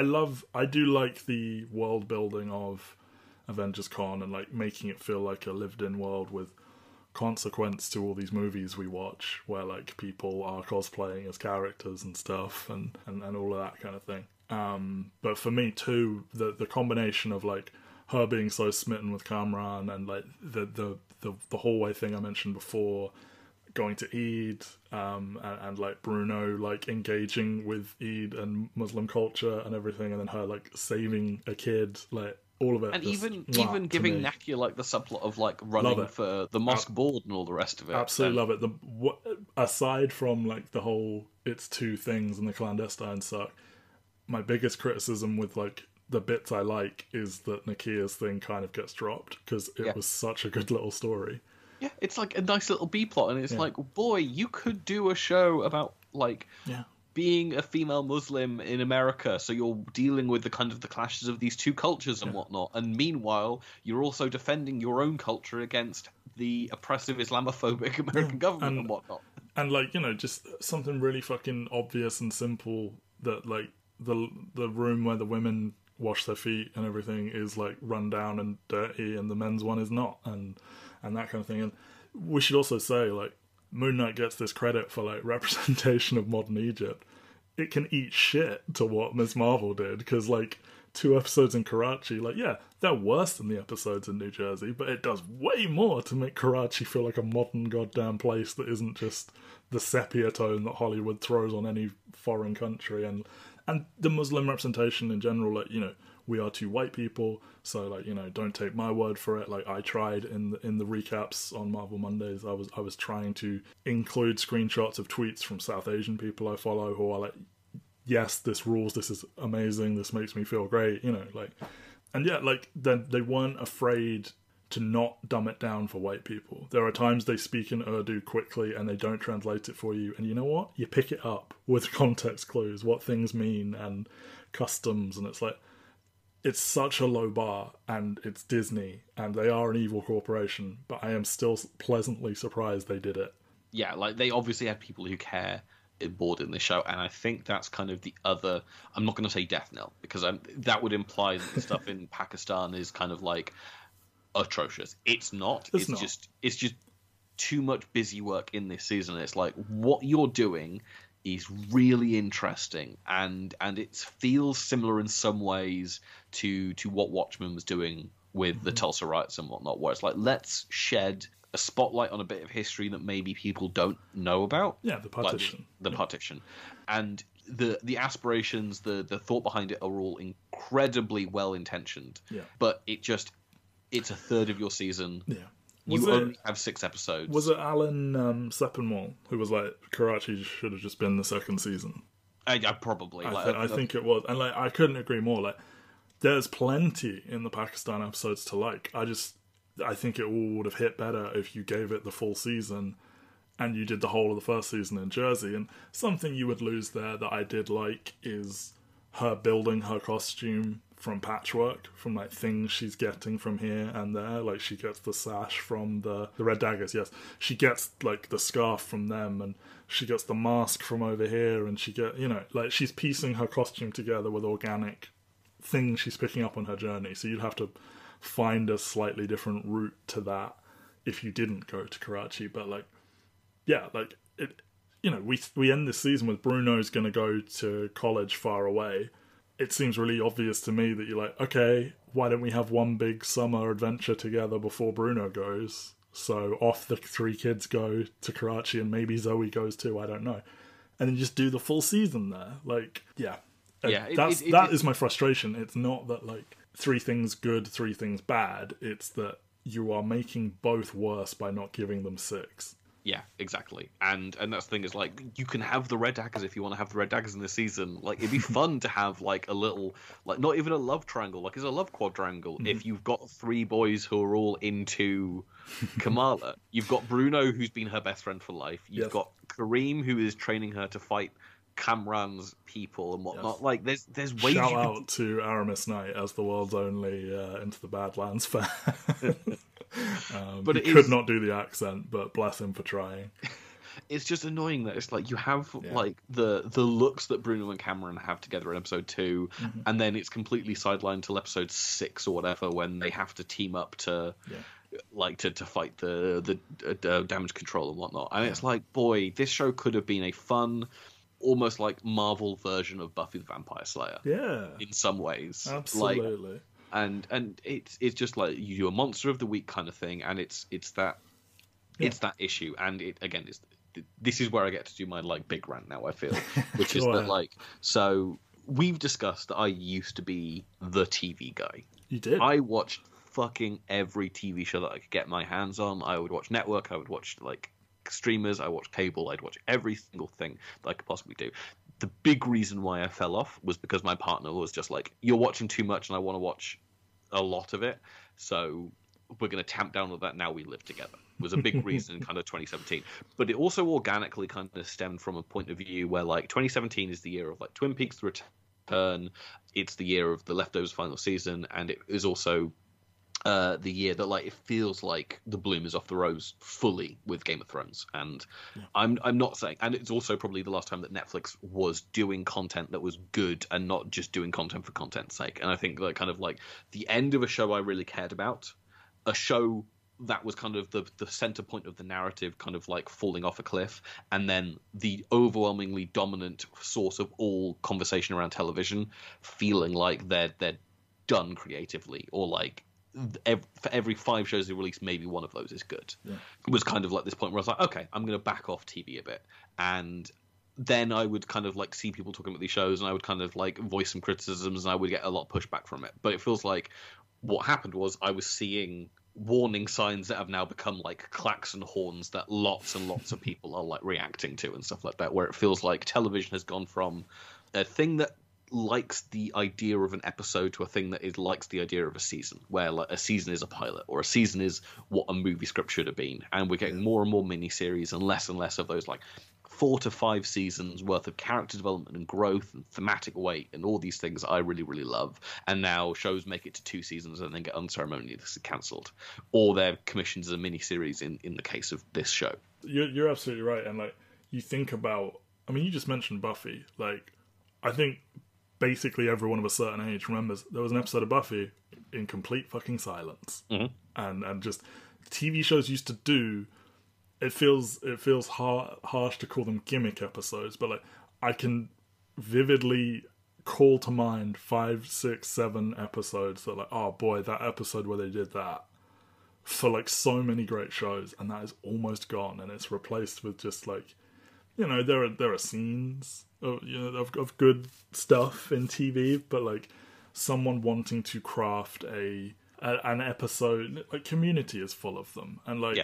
I do like the world building of Avengers Con and like making it feel like a lived in world with consequence to all these movies we watch where like people are cosplaying as characters and stuff and all of that kind of thing. But for me too, the combination of like her being so smitten with Kamran and like the hallway thing I mentioned before, going to Eid, and like Bruno like engaging with Eid and Muslim culture and everything, and then her like saving a kid, like all of it. And even giving Nakia like the subplot of like running for the mosque board and all the rest of it. Absolutely love it. Aside from like the whole it's two things and the clandestine suck, my biggest criticism with like the bits I like is that Nakia's thing kind of gets dropped because it was such a good little story. Yeah, it's like a nice little B plot, and it's like, boy, you could do a show about like being a female Muslim in America, so you're dealing with the kind of the clashes of these two cultures and whatnot, and meanwhile you're also defending your own culture against the oppressive Islamophobic American government and whatnot. And like, you know, just something really fucking obvious and simple that like the room where the women wash their feet and everything is like run down and dirty, and the men's one is not, and that kind of thing. And we should also say, like, Moon Knight gets this credit for like representation of modern Egypt. It can eat shit to what Ms. Marvel did, because like 2 episodes in Karachi, like, yeah, they're worse than the episodes in New Jersey, but it does way more to make Karachi feel like a modern goddamn place that isn't just the sepia tone that Hollywood throws on any foreign country. And the Muslim representation in general, like, you know, we are 2 white people, so like, you know, don't take my word for it. Like I tried in the recaps on Marvel Mondays, I was trying to include screenshots of tweets from South Asian people I follow who are like, yes, this rules, this is amazing, this makes me feel great, you know, like, and yeah, like they weren't afraid to not dumb it down for white people. There are times they speak in Urdu quickly and they don't translate it for you, and you know what? You pick it up with context clues, what things mean and customs, and it's like, it's such a low bar, and it's Disney, and they are an evil corporation, but I am still pleasantly surprised they did it. Yeah, like, they obviously had people who care aboard in the show, and I think that's kind of the other... I'm not going to say death knell, because that would imply that the stuff in Pakistan is kind of, like, atrocious. It's not. It's just too much busy work in this season. It's like, what you're doing is really interesting, and it feels similar in some ways to what Watchmen was doing with the Tulsa riots and whatnot, where it's like, let's shed a spotlight on a bit of history that maybe people don't know about. Yeah, the partition. Like the partition. And the aspirations, the thought behind it are all incredibly well intentioned. Yeah. But it's a third of your season. Yeah. You only have 6 episodes. Was it Alan Sepinwall who was like, Karachi should have just been the second season? I probably. I think it was. And I couldn't agree more. There's plenty in the Pakistan episodes to like. I think it all would have hit better if you gave it the full season and you did the whole of the first season in Jersey. And something you would lose there that I did like is her building her costume from patchwork, from things she's getting from here and there. She gets the sash from the Red Daggers, yes. She gets the scarf from them, and she gets the mask from over here, and she she's piecing her costume together with organic things she's picking up on her journey. So you'd have to find a slightly different route to that if you didn't go to Karachi. But we end this season with Bruno's going to go to college far away. It seems really obvious to me that you're like, okay, why don't we have one big summer adventure together before Bruno goes? So off the 3 kids go to Karachi, and maybe Zoe goes too, I don't know. And then just do the full season there. That is my frustration. It's not that 3 things good, 3 things bad. It's that you are making both worse by not giving them 6. Yeah, exactly. And that's the thing is, you can have the Red Daggers if you want to have the Red Daggers in the season. It'd be fun to have a little, not even a love triangle, it's a love quadrangle. If you've got 3 boys who are all into Kamala. You've got Bruno, who's been her best friend for life. You've got Kareem, who is training her to fight Kamran's people and whatnot. There's ways. Shout out to Aramis Knight as the world's only Into the Badlands fan. But he could not do the accent, but bless him for trying. It's just annoying that it's you have the looks that Bruno and Cameron have together in episode 2, and then it's completely sidelined till episode 6 or whatever when they have to team up to to fight the damage control and whatnot. And it's boy, this show could have been a fun, almost Marvel version of Buffy the Vampire Slayer. Yeah, in some ways, absolutely. And it's just you do a monster of the week kind of thing, and it's that issue. And it again is this is where I get to do my big rant now. I feel, which is that so we've discussed that I used to be the TV guy. You did. I watched fucking every TV show that I could get my hands on. I would watch network. I would watch streamers. I watched cable. I'd watch every single thing that I could possibly do. The big reason why I fell off was because my partner was just you're watching too much and I want to watch a lot of it, so we're going to tamp down on that. Now we live together was a big reason in kind of 2017. But it also organically kind of stemmed from a point of view where 2017 is the year of Twin Peaks: The Return. It's the year of The Leftovers final season, and it is also the year that it feels like the bloom is off the rose fully with Game of Thrones. And I'm not saying, and it's also probably the last time that Netflix was doing content that was good and not just doing content for content's sake. And I think the end of a show I really cared about, a show that was kind of the center point of the narrative kind of falling off a cliff, and then the overwhelmingly dominant source of all conversation around television feeling they're done creatively, or for every 5 shows they release, maybe one of those is good. It was kind of this point where I was okay, I'm going to back off TV a bit. And then I would kind of see people talking about these shows, and I would kind of voice some criticisms, and I would get a lot of pushback from it. But it feels what happened was I was seeing warning signs that have now become clacks and horns that lots and lots of people are reacting to and stuff like that, where it feels television has gone from a thing that likes the idea of an episode to a thing that likes the idea of a season, where a season is a pilot, or a season is what a movie script should have been. And we're getting more and more miniseries and less of those 4 to 5 seasons worth of character development and growth and thematic weight and all these things I really, really love. And now shows make it to 2 seasons and then get unceremoniously cancelled, or they're commissioned as a miniseries in the case of this show. You're absolutely right. And you think about, you just mentioned Buffy. I think basically everyone of a certain age remembers there was an episode of Buffy in complete fucking silence. And just TV shows used to do it feels harsh to call them gimmick episodes, but like I can vividly call to mind 5, 6, 7 episodes that like, oh boy, that episode where they did that, for like so many great shows, and that is almost gone, and it's replaced with just like, you know, there are scenes of, you know, of good stuff in TV, but like someone wanting to craft an episode, like Community is full of them, and like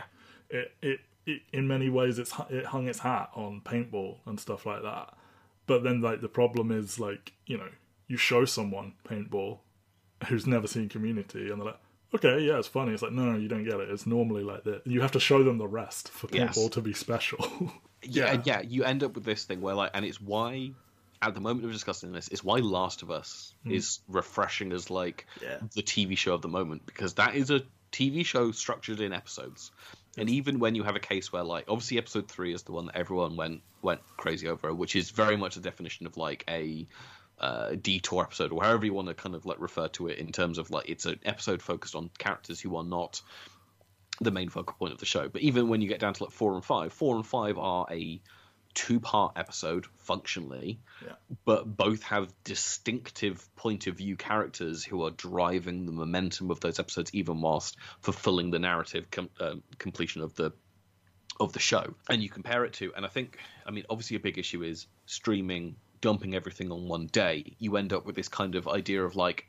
it in many ways it hung its hat on paintball and stuff like that. But then like the problem is like, you know, you show someone paintball who's never seen Community, and they're like, okay, yeah, it's funny. It's like, no, you don't get it. It's normally like that. You have to show them the rest for paintball to be special. Yeah, you end up with this thing where like, and it's why at the moment we're discussing this, it's why Last of Us is refreshing as like the TV show of the moment, because that is a TV show structured in episodes. And even when you have a case where like, obviously episode 3 is the one that everyone went crazy over, which is very much a definition of like a detour episode, or however you want to kind of like refer to it, in terms of like it's an episode focused on characters who are not the main focal point of the show. But even when you get down to like 4 and 5 are a 2-part episode functionally, but both have distinctive point of view characters who are driving the momentum of those episodes, even whilst fulfilling the narrative completion of the show. And you compare it to, and I mean obviously a big issue is streaming, dumping everything on one day. You end up with this kind of idea of like,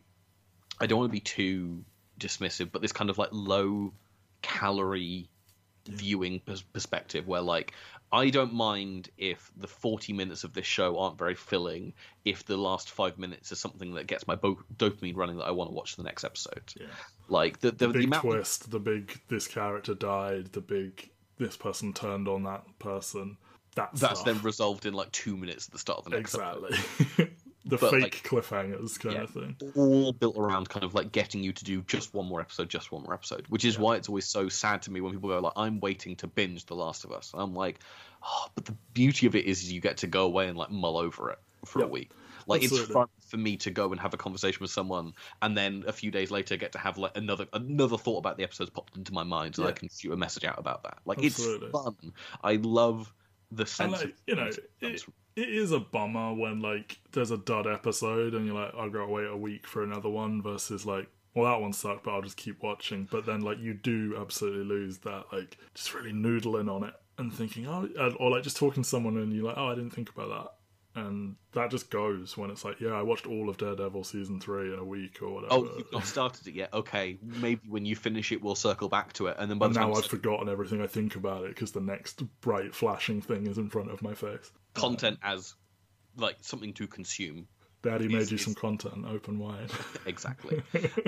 I don't want to be too dismissive, but this kind of like low calorie viewing perspective where like, I don't mind if the 40 minutes of this show aren't very filling, if the last 5 minutes is something that gets my dopamine running that I want to watch the next episode. Like the big twist, the big this character died, the big this person turned on that person. That's then resolved in like 2 minutes at the start of the next episode. The fake like, cliffhangers kind of thing. All built around kind of like getting you to do just one more episode, which is why it's always so sad to me when people go like, I'm waiting to binge The Last of Us. And I'm like, oh, but the beauty of it is you get to go away and like mull over it for a week. Like Absolutely. It's fun for me to go and have a conversation with someone, and then a few days later get to have like another thought about the episodes popped into my mind, and I can shoot a message out about that. Like Absolutely. It's fun. I love the sense like, you know, it is a bummer when like there's a dud episode and you're like, I've got to wait a week for another one, versus like, well, that one sucked, but I'll just keep watching. But then like you do absolutely lose that like just really noodling on it and thinking, oh, or like just talking to someone and you're like, oh, I didn't think about that. And that just goes when it's like, yeah, I watched all of Daredevil season 3 in a week or whatever. Oh, you've not started it yet? Okay, maybe when you finish it, we'll circle back to it. And then by the time I've forgotten everything I think about it because the next bright flashing thing is in front of my face. Content as like something to consume. Daddy made you some content, open wide. Exactly.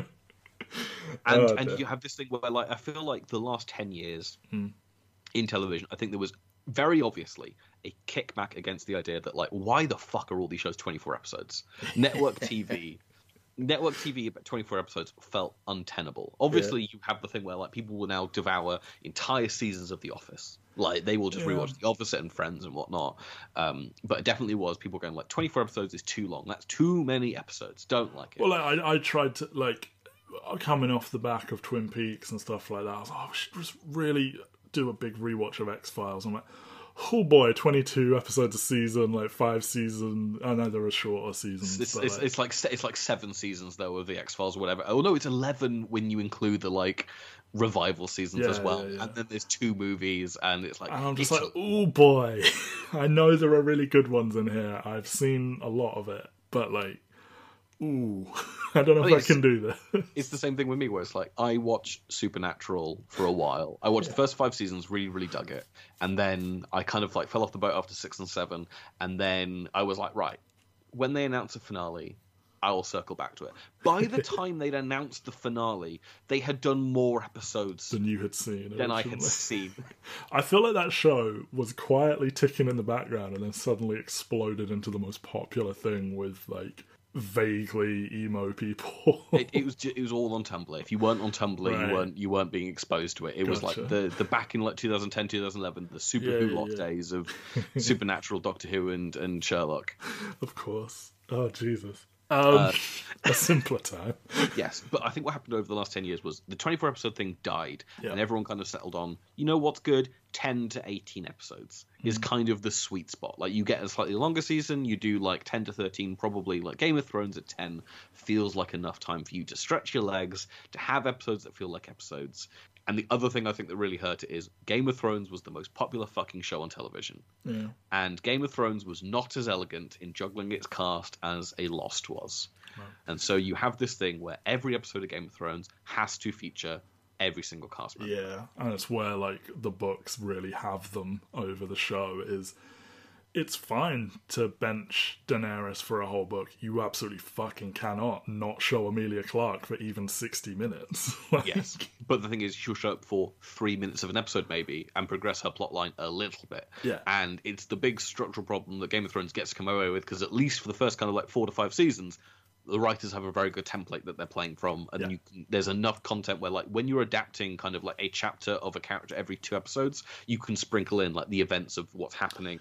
And you have this thing where like I feel like the last 10 years in television, I think there was very obviously a kickback against the idea that like, why the fuck are all these shows 24 episodes? Network TV about 24 episodes felt untenable. Obviously, you have the thing where like people will now devour entire seasons of The Office. Like they will just rewatch The Office and Friends and whatnot. But it definitely was people going like 24 episodes is too long. That's too many episodes. Don't like it. Well, I tried to like coming off the back of Twin Peaks and stuff like that. I was like, oh, we should just really do a big rewatch of X-Files. I'm like, oh boy, 22 episodes a season, like 5 seasons. I know there are shorter seasons. It's like 7 seasons though of the X-Files or whatever. Oh no, it's 11 when you include the like revival seasons as well. And then there's 2 movies, and it's like, and I'm just like, oh boy, I know there are really good ones in here. I've seen a lot of it, but like, ooh, I don't know if I can do this. It's the same thing with me, where it's like, I watched Supernatural for a while. I watched the first 5 seasons, really, really dug it. And then I kind of like fell off the boat after 6 and 7. And then I was like, right, when they announce a finale, I will circle back to it. By the time they'd announced the finale, they had done more episodes than you had seen. Than I had seen. I feel like that show was quietly ticking in the background and then suddenly exploded into the most popular thing with like vaguely emo people. it was all on Tumblr. If you weren't on Tumblr, you weren't being exposed to it. It was like the back in like 2010, 2011, the Super Who days of Supernatural, Doctor Who, and Sherlock. Of course. Oh Jesus. A simpler time. Yes, but I think what happened over the last 10 years was the 24 episode thing died, Yeah. and everyone kind of settled on, you know what's good? 10 to 18 episodes is kind of the sweet spot. Like, you get a slightly longer season, you do like 10 to 13, probably like Game of Thrones at 10 feels like enough time for you to stretch your legs, to have episodes that feel like episodes. And the other thing I think that really hurt it is Game of Thrones was the most popular fucking show on television. Yeah. And Game of Thrones was not as elegant in juggling its cast as a Lost was. No. And so you have this thing where every episode of Game of Thrones has to feature every single cast member. Yeah, and it's where like the books really have them over the show. Is it's fine to bench Daenerys for a whole book. You absolutely fucking cannot not show Emilia Clarke for even 60 minutes. Like, Yes, but the thing is, she'll show up for 3 minutes of an episode maybe and progress her plotline a little bit. Yeah. And it's the big structural problem that Game of Thrones gets to come away with, because at least for the first kind of like 4 to 5 seasons, the writers have a very good template that they're playing from, and there's enough content where, like, when you're adapting kind of like a chapter of a character every 2 episodes, you can sprinkle in like the events of what's happening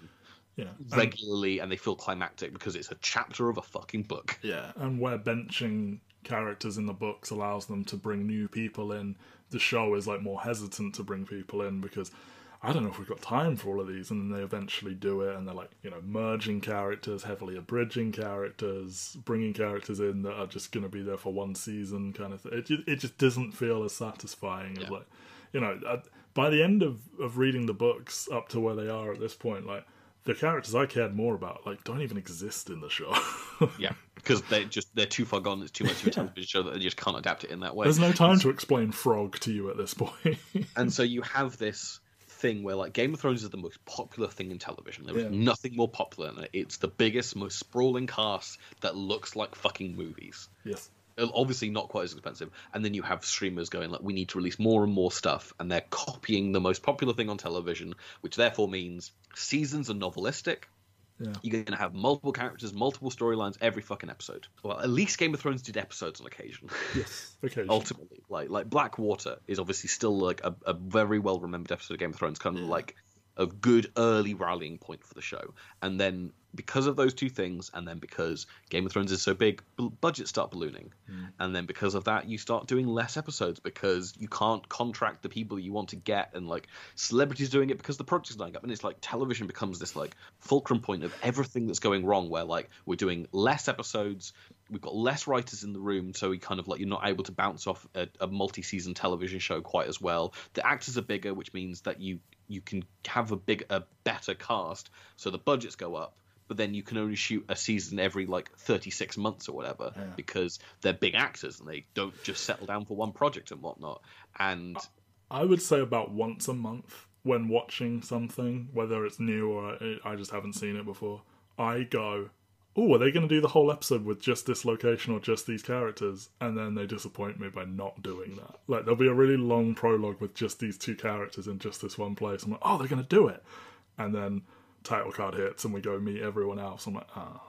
regularly, and they feel climactic because it's a chapter of a fucking book. Yeah, and where benching characters in the books allows them to bring new people in, the show is like more hesitant to bring people in because I don't know if we've got time for all of these, and then they eventually do it, and they're like, you know, merging characters, heavily abridging characters, bringing characters in that are just going to be there for 1 season, kind of thing. It just doesn't feel as satisfying as, like, you know, by the end of reading the books up to where they are at this point, like, the characters I cared more about, like, don't even exist in the show. Yeah, because they're too far gone. It's too much of a television show that they just can't adapt it in that way. There's no time to explain Frog to you at this point. And so you have this thing where, like, Game of Thrones is the most popular thing in television. There is nothing more popular than it. It's the biggest, most sprawling cast that looks like fucking movies. Yes. Obviously not quite as expensive. And then you have streamers going, like, we need to release more and more stuff, and they're copying the most popular thing on television, which therefore means seasons are novelistic. Yeah. You're going to have multiple characters, multiple storylines every fucking episode. Well, at least Game of Thrones did episodes on occasion. Yes, occasionally. Ultimately, like Blackwater is obviously still like a very well remembered episode of Game of Thrones, kind of like a good early rallying point for the show. And then because of those two things, and then because Game of Thrones is so big, budgets start ballooning. And then because of that, you start doing less episodes because you can't contract the people you want to get, and like celebrities doing it because the project's dying up. And it's like television becomes this like fulcrum point of everything that's going wrong, where like we're doing less episodes, we've got less writers in the room, so we kind of like, you're not able to bounce off a multi-season television show quite as well. The actors are bigger, which means that you can have a better cast, so the budgets go up, but then you can only shoot a season every like 36 months or whatever, because they're big actors and they don't just settle down for one project and whatnot. And I would say about once a month when watching something, whether it's new or I just haven't seen it before, I go, oh, are they going to do the whole episode with just this location or just these characters? And then they disappoint me by not doing that. Like, there'll be a really long prologue with just these 2 characters in just this one place. I'm like, oh, they're going to do it. And then title card hits and we go meet everyone else. I'm like,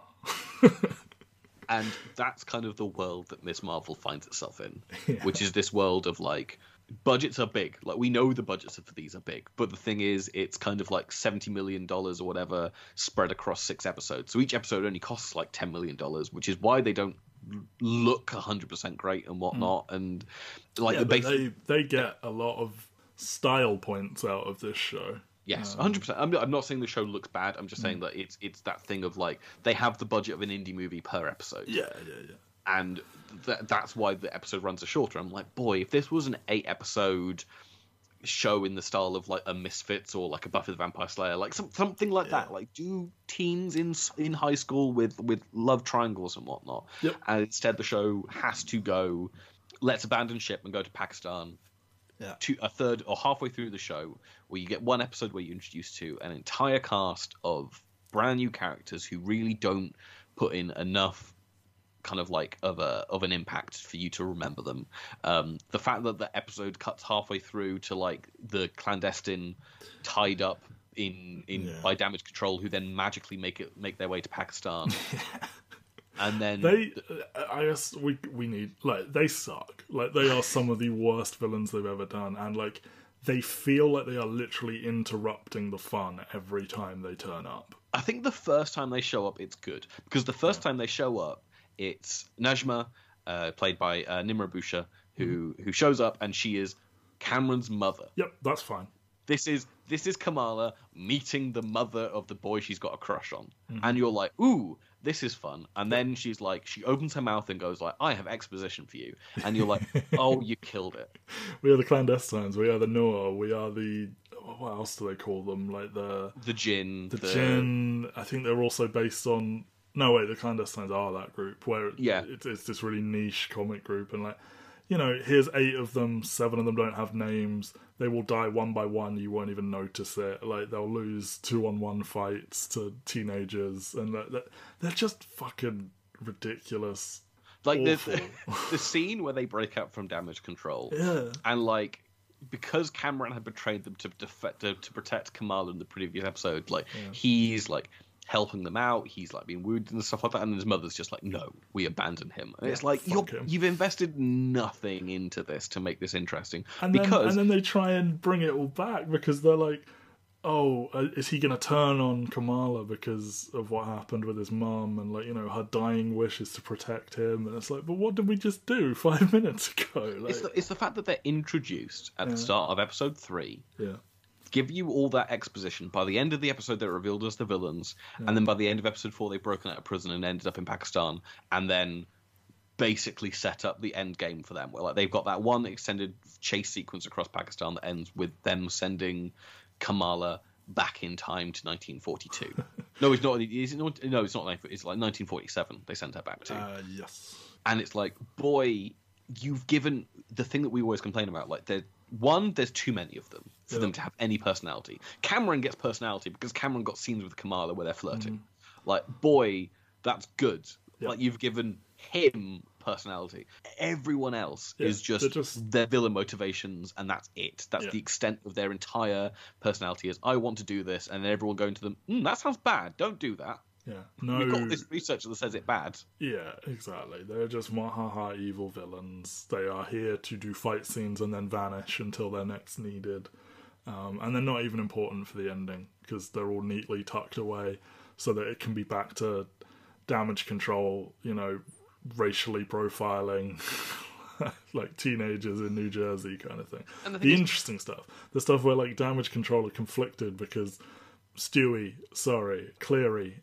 And that's kind of the world that Ms. Marvel finds itself in, which is this world of like, budgets are big. Like, we know the budgets for these are big, but the thing is, it's kind of like $70 million or whatever spread across 6 episodes. So each episode only costs like $10 million, which is why they don't look 100% great and whatnot. And like, they get a lot of style points out of this show. Yes, 100%. I'm not saying the show looks bad. I'm just saying that it's that thing of like, they have the budget of an indie movie per episode. Yeah. And that's why the episode runs are shorter. I'm like, boy, if this was an 8-episode show in the style of like a Misfits or like a Buffy the Vampire Slayer, like something like that, like do teens in high school with love triangles and whatnot. Yep. And instead the show has to go, let's abandon ship and go to Pakistan. To a third or halfway through the show, where you get one episode where you're introduced to an entire cast of brand new characters who really don't put in enough kind of like of an impact for you to remember them. The fact that the episode cuts halfway through to like the clandestine tied up in by damage control, who then magically make their way to Pakistan. And then I guess we need, like, they suck. Like, they are some of the worst villains they've ever done, and like, they feel like they are literally interrupting the fun every time they turn up. I think the first time they show up, it's good, because the first time they show up, it's Najma, played by Nimra Busha, who shows up, and she is Cameron's mother. Yep, that's fine. This is Kamala meeting the mother of the boy she's got a crush on, and you're like, ooh, this is fun. And then she opens her mouth and goes like, I have exposition for you, and you're like, oh, you killed it. We are the clandestines. We are the Noah. We are the, what else do they call them? Like the Jinn. The Jinn. I think they're also based on. No, wait, the clandestines are that group where it's this really niche comic group, and like, you know, here's 8 of them, 7 of them don't have names. They will die one by one. You won't even notice it. Like, they'll lose 2-on-1 fights to teenagers, and they're just fucking ridiculous. Like the scene where they break out from Damage Control, and like, because Cameron had betrayed them to protect Kamala in the previous episode, like he's like helping them out, he's like being wounded and stuff like that, and his mother's just like, no, we abandon him. And it's like, you've invested nothing into this to make this interesting. And then they try and bring it all back because they're like, oh, is he going to turn on Kamala because of what happened with his mum, and like, you know, her dying wish is to protect him, and it's like, but what did we just do 5 minutes ago? Like, it's the fact that they're introduced at the start of episode 3. Yeah. Give you all that exposition. By the end of the episode, they're revealed as the villains, and then by the end of episode 4, they've broken out of prison and ended up in Pakistan, and then basically set up the end game for them. Where like they've got that one extended chase sequence across Pakistan that ends with them sending Kamala back in time to 1942. No, it's not. No, it's not. It's like 1947. They sent her back to. Yes. And it's like, boy, you've given the thing that we always complain about. Like, there's too many of them for them to have any personality. Cameron gets personality because Cameron got scenes with Kamala where they're flirting. Like, boy, that's good. Like, you've given him personality. Everyone else is just their villain motivations, and that's it. That's the extent of their entire personality. Is I want to do this, and then everyone going to them, that sounds bad. Don't do that. Yeah, no. We've got this researcher that says it's bad. Yeah, exactly. They're just mahaha evil villains. They are here to do fight scenes and then vanish until they're next needed. And they're not even important for the ending because they're all neatly tucked away so that it can be back to Damage Control, you know, racially profiling like teenagers in New Jersey kind of thing. And the interesting stuff, the stuff where like Damage Control are conflicted because Cleary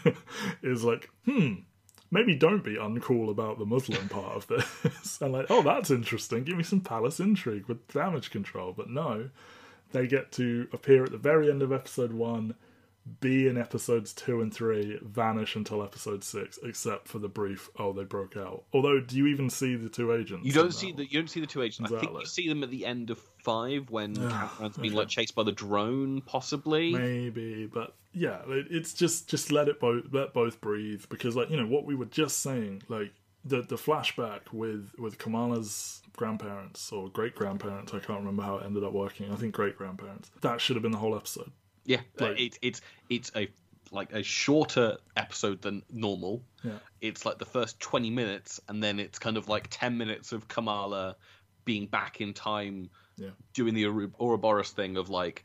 is like, maybe don't be uncool about the Muslim part of this. And like, oh, that's interesting. Give me some palace intrigue with Damage Control. But no, they get to appear at the very end of episode 1, be in episodes 2 and 3, vanish until episode 6, except for the brief, oh, they broke out. Although, do you even see the 2 agents? You don't see the 2 agents. Exactly. I think you see them at the end of 5 when Cameron's been like chased by the drone, possibly. Maybe, but yeah, it's just let both breathe, because like, you know, what we were just saying, like the flashback with Kamala's grandparents or great grandparents, I can't remember how it ended up working. I think great grandparents. That should have been the whole episode. Yeah, like, it's a shorter episode than normal. Yeah. It's like the first 20 minutes, and then it's kind of like 10 minutes of Kamala being back in time, doing the Ouroboros thing of like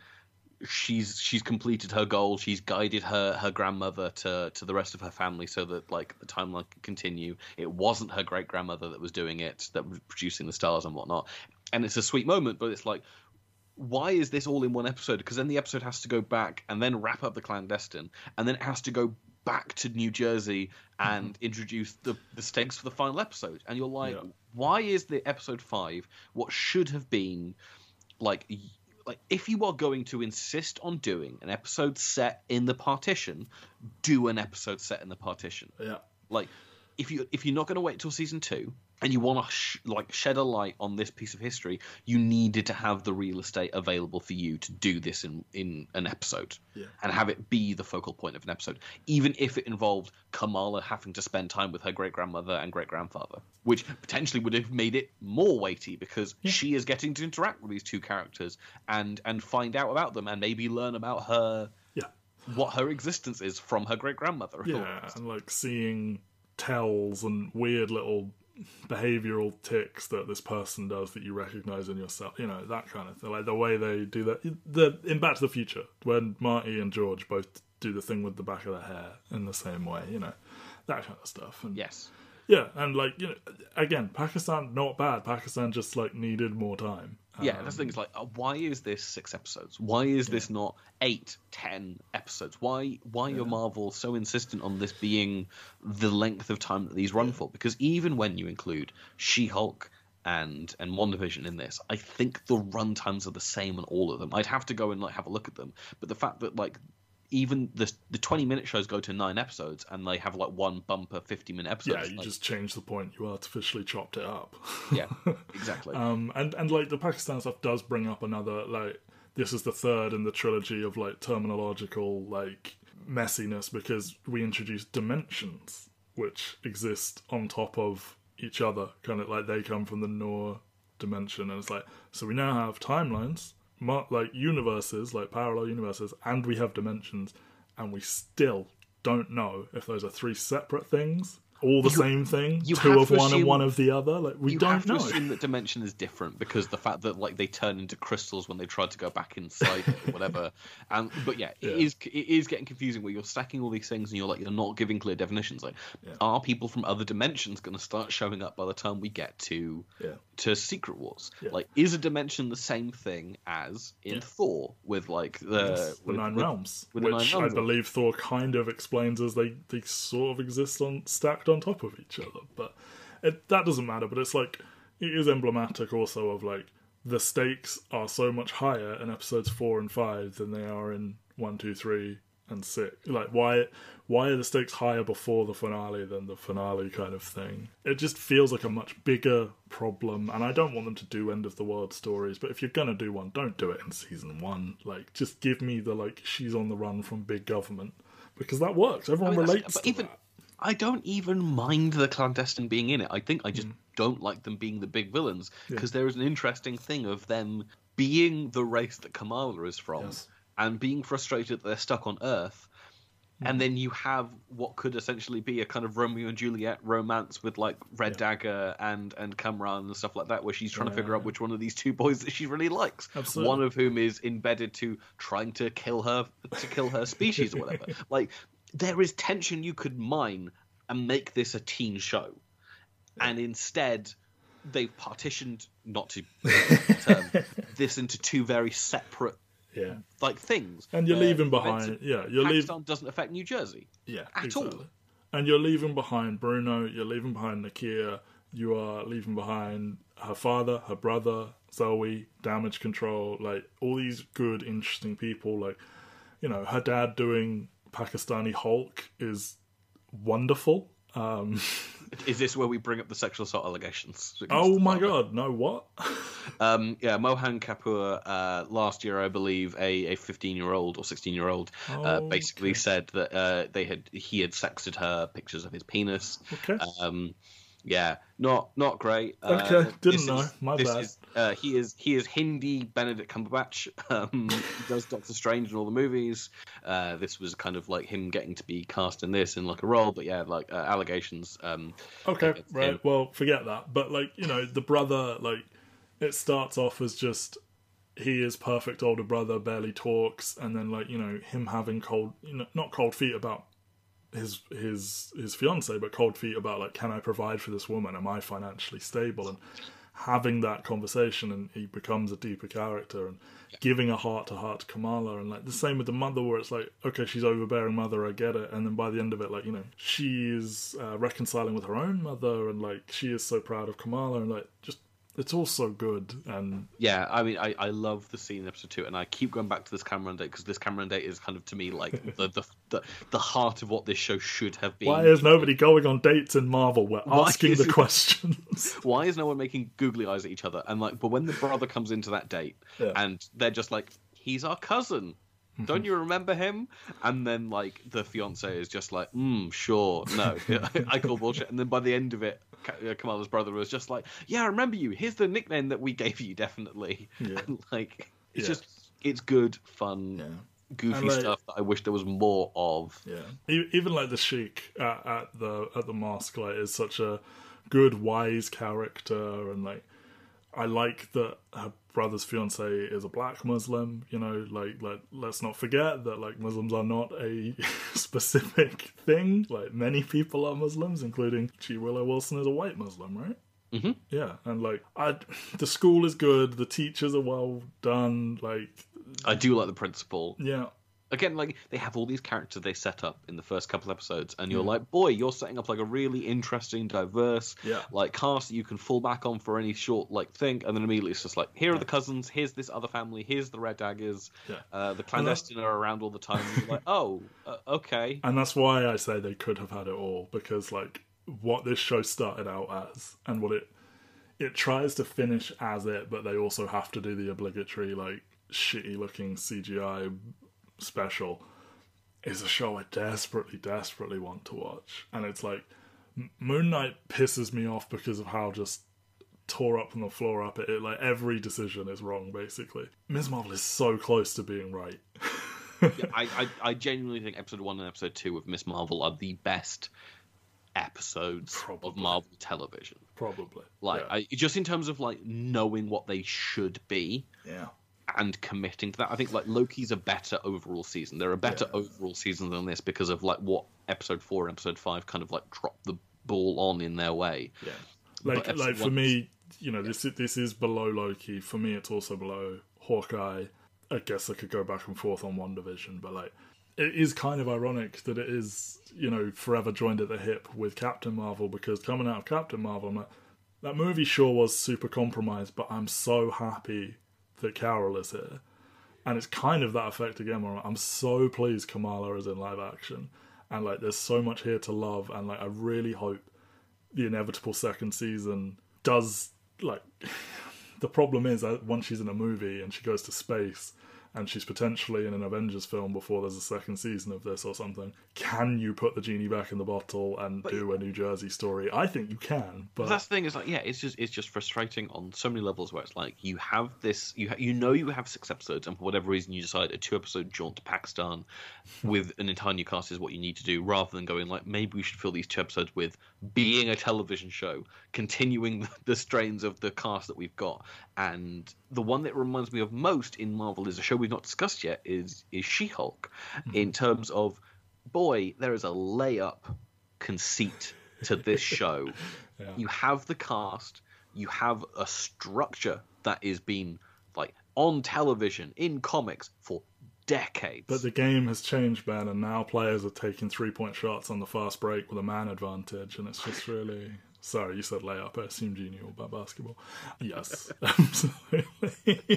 she's completed her goal, she's guided her grandmother to the rest of her family so that like the timeline can continue. It wasn't her great grandmother that was doing it, that was producing the stars and whatnot. And it's a sweet moment, but it's like, why is this all in one episode? Because then the episode has to go back and then wrap up the clandestine, and then it has to go back to New Jersey and introduce the stakes for the final episode. And you're like, why is the episode 5 what should have been like if you are going to insist on doing an episode set in the partition, do an episode set in the partition. Yeah. Like, if you're not going to wait till season 2 and you want to shed a light on this piece of history, you needed to have the real estate available for you to do this in an episode, and have it be the focal point of an episode, even if it involved Kamala having to spend time with her great grandmother and great grandfather, which potentially would have made it more weighty because she is getting to interact with these 2 characters and find out about them and maybe learn about her, what her existence is from her great grandmother. Yeah, and like seeing tells and weird little behavioral tics that this person does that you recognize in yourself, you know, that kind of thing. Like the way they do that in Back to the Future, when Marty and George both do the thing with the back of their hair in the same way, you know, that kind of stuff. And yes, Yeah, and like, you know, again, Pakistan not bad. Pakistan just like needed more time. Yeah, that's the thing. It's like, why is this 6 episodes? Why is this not 8, 10 episodes? Why are Marvel so insistent on this being the length of time that these run for? Because even when you include She-Hulk and WandaVision in this, I think the run times are the same on all of them. I'd have to go and like have a look at them, but the fact that like even the 20-minute shows go to 9 episodes and they have like one bumper 50-minute episode. Yeah, you just changed the point. You artificially chopped it up. Yeah, exactly. And like the Pakistan stuff does bring up another, like, this is the third in the trilogy of like terminological like messiness, because we introduce dimensions which exist on top of each other, kind of like they come from the Noor dimension, and it's like, so we now have timelines, like universes, like parallel universes, and we have dimensions, and we still don't know if those are 3 separate things, all the same thing, 2 of one and 1 of the other. Like, we don't know. You have to assume that dimension is different because the fact that like they turn into crystals when they try to go back inside it or whatever. But yeah, it is getting confusing where you're stacking all these things and you're not giving clear definitions. Like, are people from other dimensions going to start showing up by the time we get to Secret Wars? Like, is a dimension the same thing as in Thor with like the 9 realms, which I believe Thor kind of explains as they sort of exist stacked on top of each other, but that doesn't matter. But it's like, it is emblematic also of like the stakes are so much higher in episodes 4 and 5 than they are in 1, 2, 3 and 6. Like, why are the stakes higher before the finale than the finale, kind of thing? It just feels like a much bigger problem, and I don't want them to do end of the world stories, but if you're gonna do one, don't do it in season 1. Like, just give me the like, she's on the run from big government, because that works. Everyone relates to that. I don't even mind the clandestine being in it. I think I just don't like them being the big villains, because there is an interesting thing of them being the race that Kamala is from and being frustrated that they're stuck on Earth. And then you have what could essentially be a kind of Romeo and Juliet romance with like Red Dagger and Kamran and stuff like that, where she's trying to figure out which one of these 2 boys that she really likes. Absolutely. One of whom is embedded to trying to kill her species or whatever. Like, there is tension you could mine and make this a teen show. And instead, they've partitioned, not to term, this into 2 very separate like things. And you're leaving behind... Pakistan doesn't affect New Jersey. At all. And you're leaving behind Bruno, you're leaving behind Nakia, you are leaving behind her father, her brother, Zoe, Damage Control, like, all these good, interesting people. Like, you know, her dad doing Pakistani Hulk is wonderful. Is this where we bring up the sexual assault allegations? Oh my god, no, what? Mohan Kapoor, last year, I believe, a 15-year-old or 16-year-old, basically said that he had sexted her pictures of his penis. Okay. Not great. Okay, didn't know. My bad. He is Hindi Benedict Cumberbatch. He does Doctor Strange in all the movies. This was kind of like him getting to be cast in this in like a role, but allegations. Okay, right. Well, forget that. But like, you know, the brother, like, it starts off as just he is perfect older brother, barely talks, and then like, you know, him having not cold feet about his fiance, but cold feet about like, can I provide for this woman? Am I financially stable? And having that conversation, and he becomes a deeper character, and giving a heart to heart to Kamala, and like the same with the mother, where it's like, okay, she's overbearing mother, I get it, and then by the end of it, like, you know, she is reconciling with her own mother, and like she is so proud of Kamala, and like just. It's all so good. And yeah, I mean, I love the scene in episode 2, and I keep going back to this Cameron date, because this Cameron date is kind of, to me, like the heart of what this show should have been. Why is nobody going on dates in Marvel? We're asking the questions. Why is no one making googly eyes at each other? And like, but when the brother comes into that date, and they're just like, he's our cousin. Don't you remember him? And then like the fiance is just like, sure, no, I call bullshit. And then by the end of it, Kamala's brother was just like, yeah, I remember you. Here's the nickname that we gave you, definitely. Yeah. And like, it's just, it's good, fun, goofy stuff that I wish there was more of. Yeah, even like the Sheik at the mosque, like, is such a good, wise character, and like, I like that her brother's fiance is a black Muslim, you know, like let's not forget that, like, Muslims are not a specific thing. Like, many people are Muslims, including G. Willow Wilson is a white Muslim, right? Mm-hmm. Yeah, and, like, the school is good, the teachers are well done, like... I do like the principal. Yeah. Again, like, they have all these characters they set up in the first couple episodes, and you're like, boy, you're setting up, like, a really interesting, diverse, like, cast that you can fall back on for any short, like, thing, and then immediately it's just like, here are the cousins, here's this other family, here's the Red Daggers, the clandestine are around all the time, and you're like, oh, okay. And that's why I say they could have had it all, because, like, what this show started out as, and what it tries to finish as it, but they also have to do the obligatory, like, shitty-looking CGI special, is a show I desperately want to watch. And it's like, Moon Knight pisses me off because of how just tore up on the floor up it. Like, every decision is wrong, basically. Ms. Marvel is so close to being right. I genuinely think episode 1 and episode 2 of Miss Marvel are the best episodes of Marvel television. Probably. Like, just in terms of, like, knowing what they should be. Yeah. And committing to that. I think, like, Loki's a better overall season. They're a better overall season than this because of, like, what episode 4 and episode 5 kind of, like, dropped the ball on in their way. Yeah. Like for me, you know, this is below Loki. For me, it's also below Hawkeye. I guess I could go back and forth on WandaVision, but, like, it is kind of ironic that it is, you know, forever joined at the hip with Captain Marvel, because coming out of Captain Marvel, I'm like, that movie sure was super compromised, but I'm so happy that Carol is here. And it's kind of that effect again where I'm so pleased Kamala is in live action, and, like, there's so much here to love, and, like, I really hope the inevitable second season does, like... The problem is that once she's in a movie and she goes to space and she's potentially in an Avengers film before there's a second season of this or something, can you put the genie back in the bottle and do a New Jersey story? I think you can, but that's the thing, is like, it's just frustrating on so many levels, where it's like, you have this, you have 6 episodes, and for whatever reason you decide a 2-episode jaunt to Pakistan with an entire new cast is what you need to do, rather than going, like, maybe we should fill these 2 episodes with being a television show, continuing the strains of the cast that we've got. And the one that reminds me of most in Marvel is a show we've not discussed yet, is She-Hulk, in terms of, boy, there is a layup conceit to this show. You have the cast, you have a structure that is being, like, on television, in comics, for decades. But the game has changed, Ben, and now players are taking 3-point shots on the fast break with a man advantage, and it's just really... Sorry, you said layup. I assumed you knew about basketball. Yes, absolutely.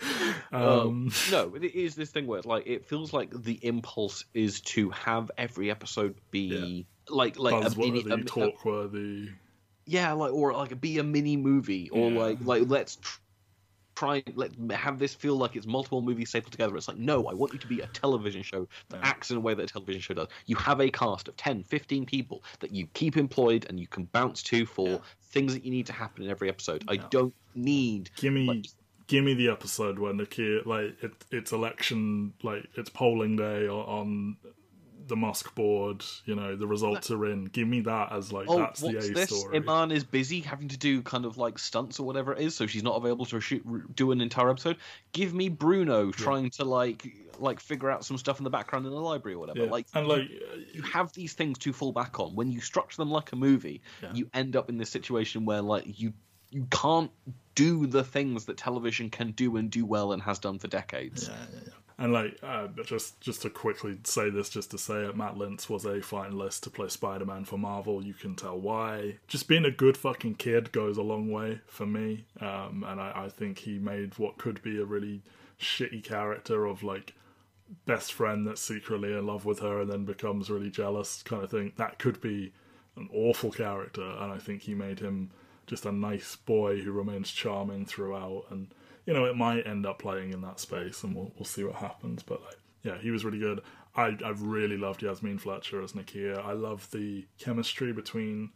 No, it is this thing where it's like, it feels like the impulse is to have every episode be like buzzworthy, talk-worthy. Yeah, like, or like be a mini movie, or like let's try have this feel like it's multiple movies stapled together. It's like, no, I want you to be a television show that acts in a way that a television show does. You have a cast of 10, 15 people that you keep employed and you can bounce to for things that you need to happen in every episode. I don't need... Give me the episode where Nakia, like, it's election, like, it's polling day on the Musk board, you know, the results are in. Give me that as, like, that's the A story. Iman is busy having to do kind of, like, stunts or whatever it is, so she's not available to do an entire episode. Give me Bruno trying to, like figure out some stuff in the background in the library or whatever. Like, and you have these things to fall back on. When you structure them like a movie, you end up in this situation where, like, you can't do the things that television can do and do well and has done for decades. And, like, just to quickly say this, just to say it, Matt Lintz was a finalist to play Spider-Man for Marvel. You can tell why. Just being a good fucking kid goes a long way for me. And I think he made what could be a really shitty character of, like, best friend that's secretly in love with her and then becomes really jealous kind of thing. That could be an awful character, and I think he made him just a nice boy who remains charming throughout. And, you know, it might end up playing in that space, and we'll see what happens. But, like, yeah, he was really good. I've really loved Yasmine Fletcher as Nakia. I love the chemistry between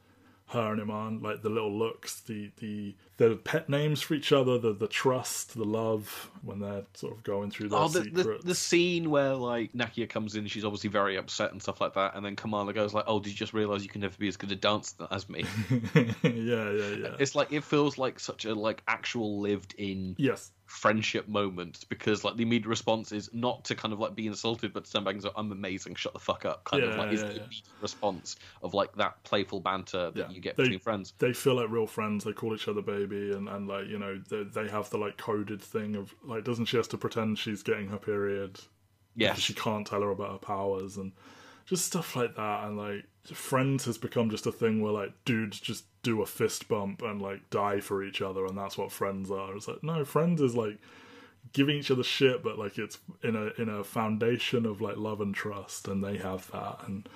her and Iman, like the little looks, the pet names for each other, the trust, the love when they're sort of going through their secrets. The scene where like Nakia comes in, she's obviously very upset and stuff like that, and then Kamala goes like, "Oh, did you just realize you can never be as good a dancer as me?" yeah. It's like it feels like such a like actual lived in friendship moment, because like the immediate response is not to kind of like be insulted, but to stand back and say, "I'm amazing, shut the fuck up," kind of like is the immediate response of like that playful banter that you get between friends. They feel like real friends. They call each other baby, and like, you know, they have the like coded thing of like, doesn't she have to pretend she's getting her period? Yes, she can't tell her about her powers and just stuff like that. And like, friends has become just a thing where like dudes just do a fist bump and like die for each other, and that's what friends are. It's like, no, friends is like giving each other shit, but like it's in a foundation of like love and trust, and they have that. And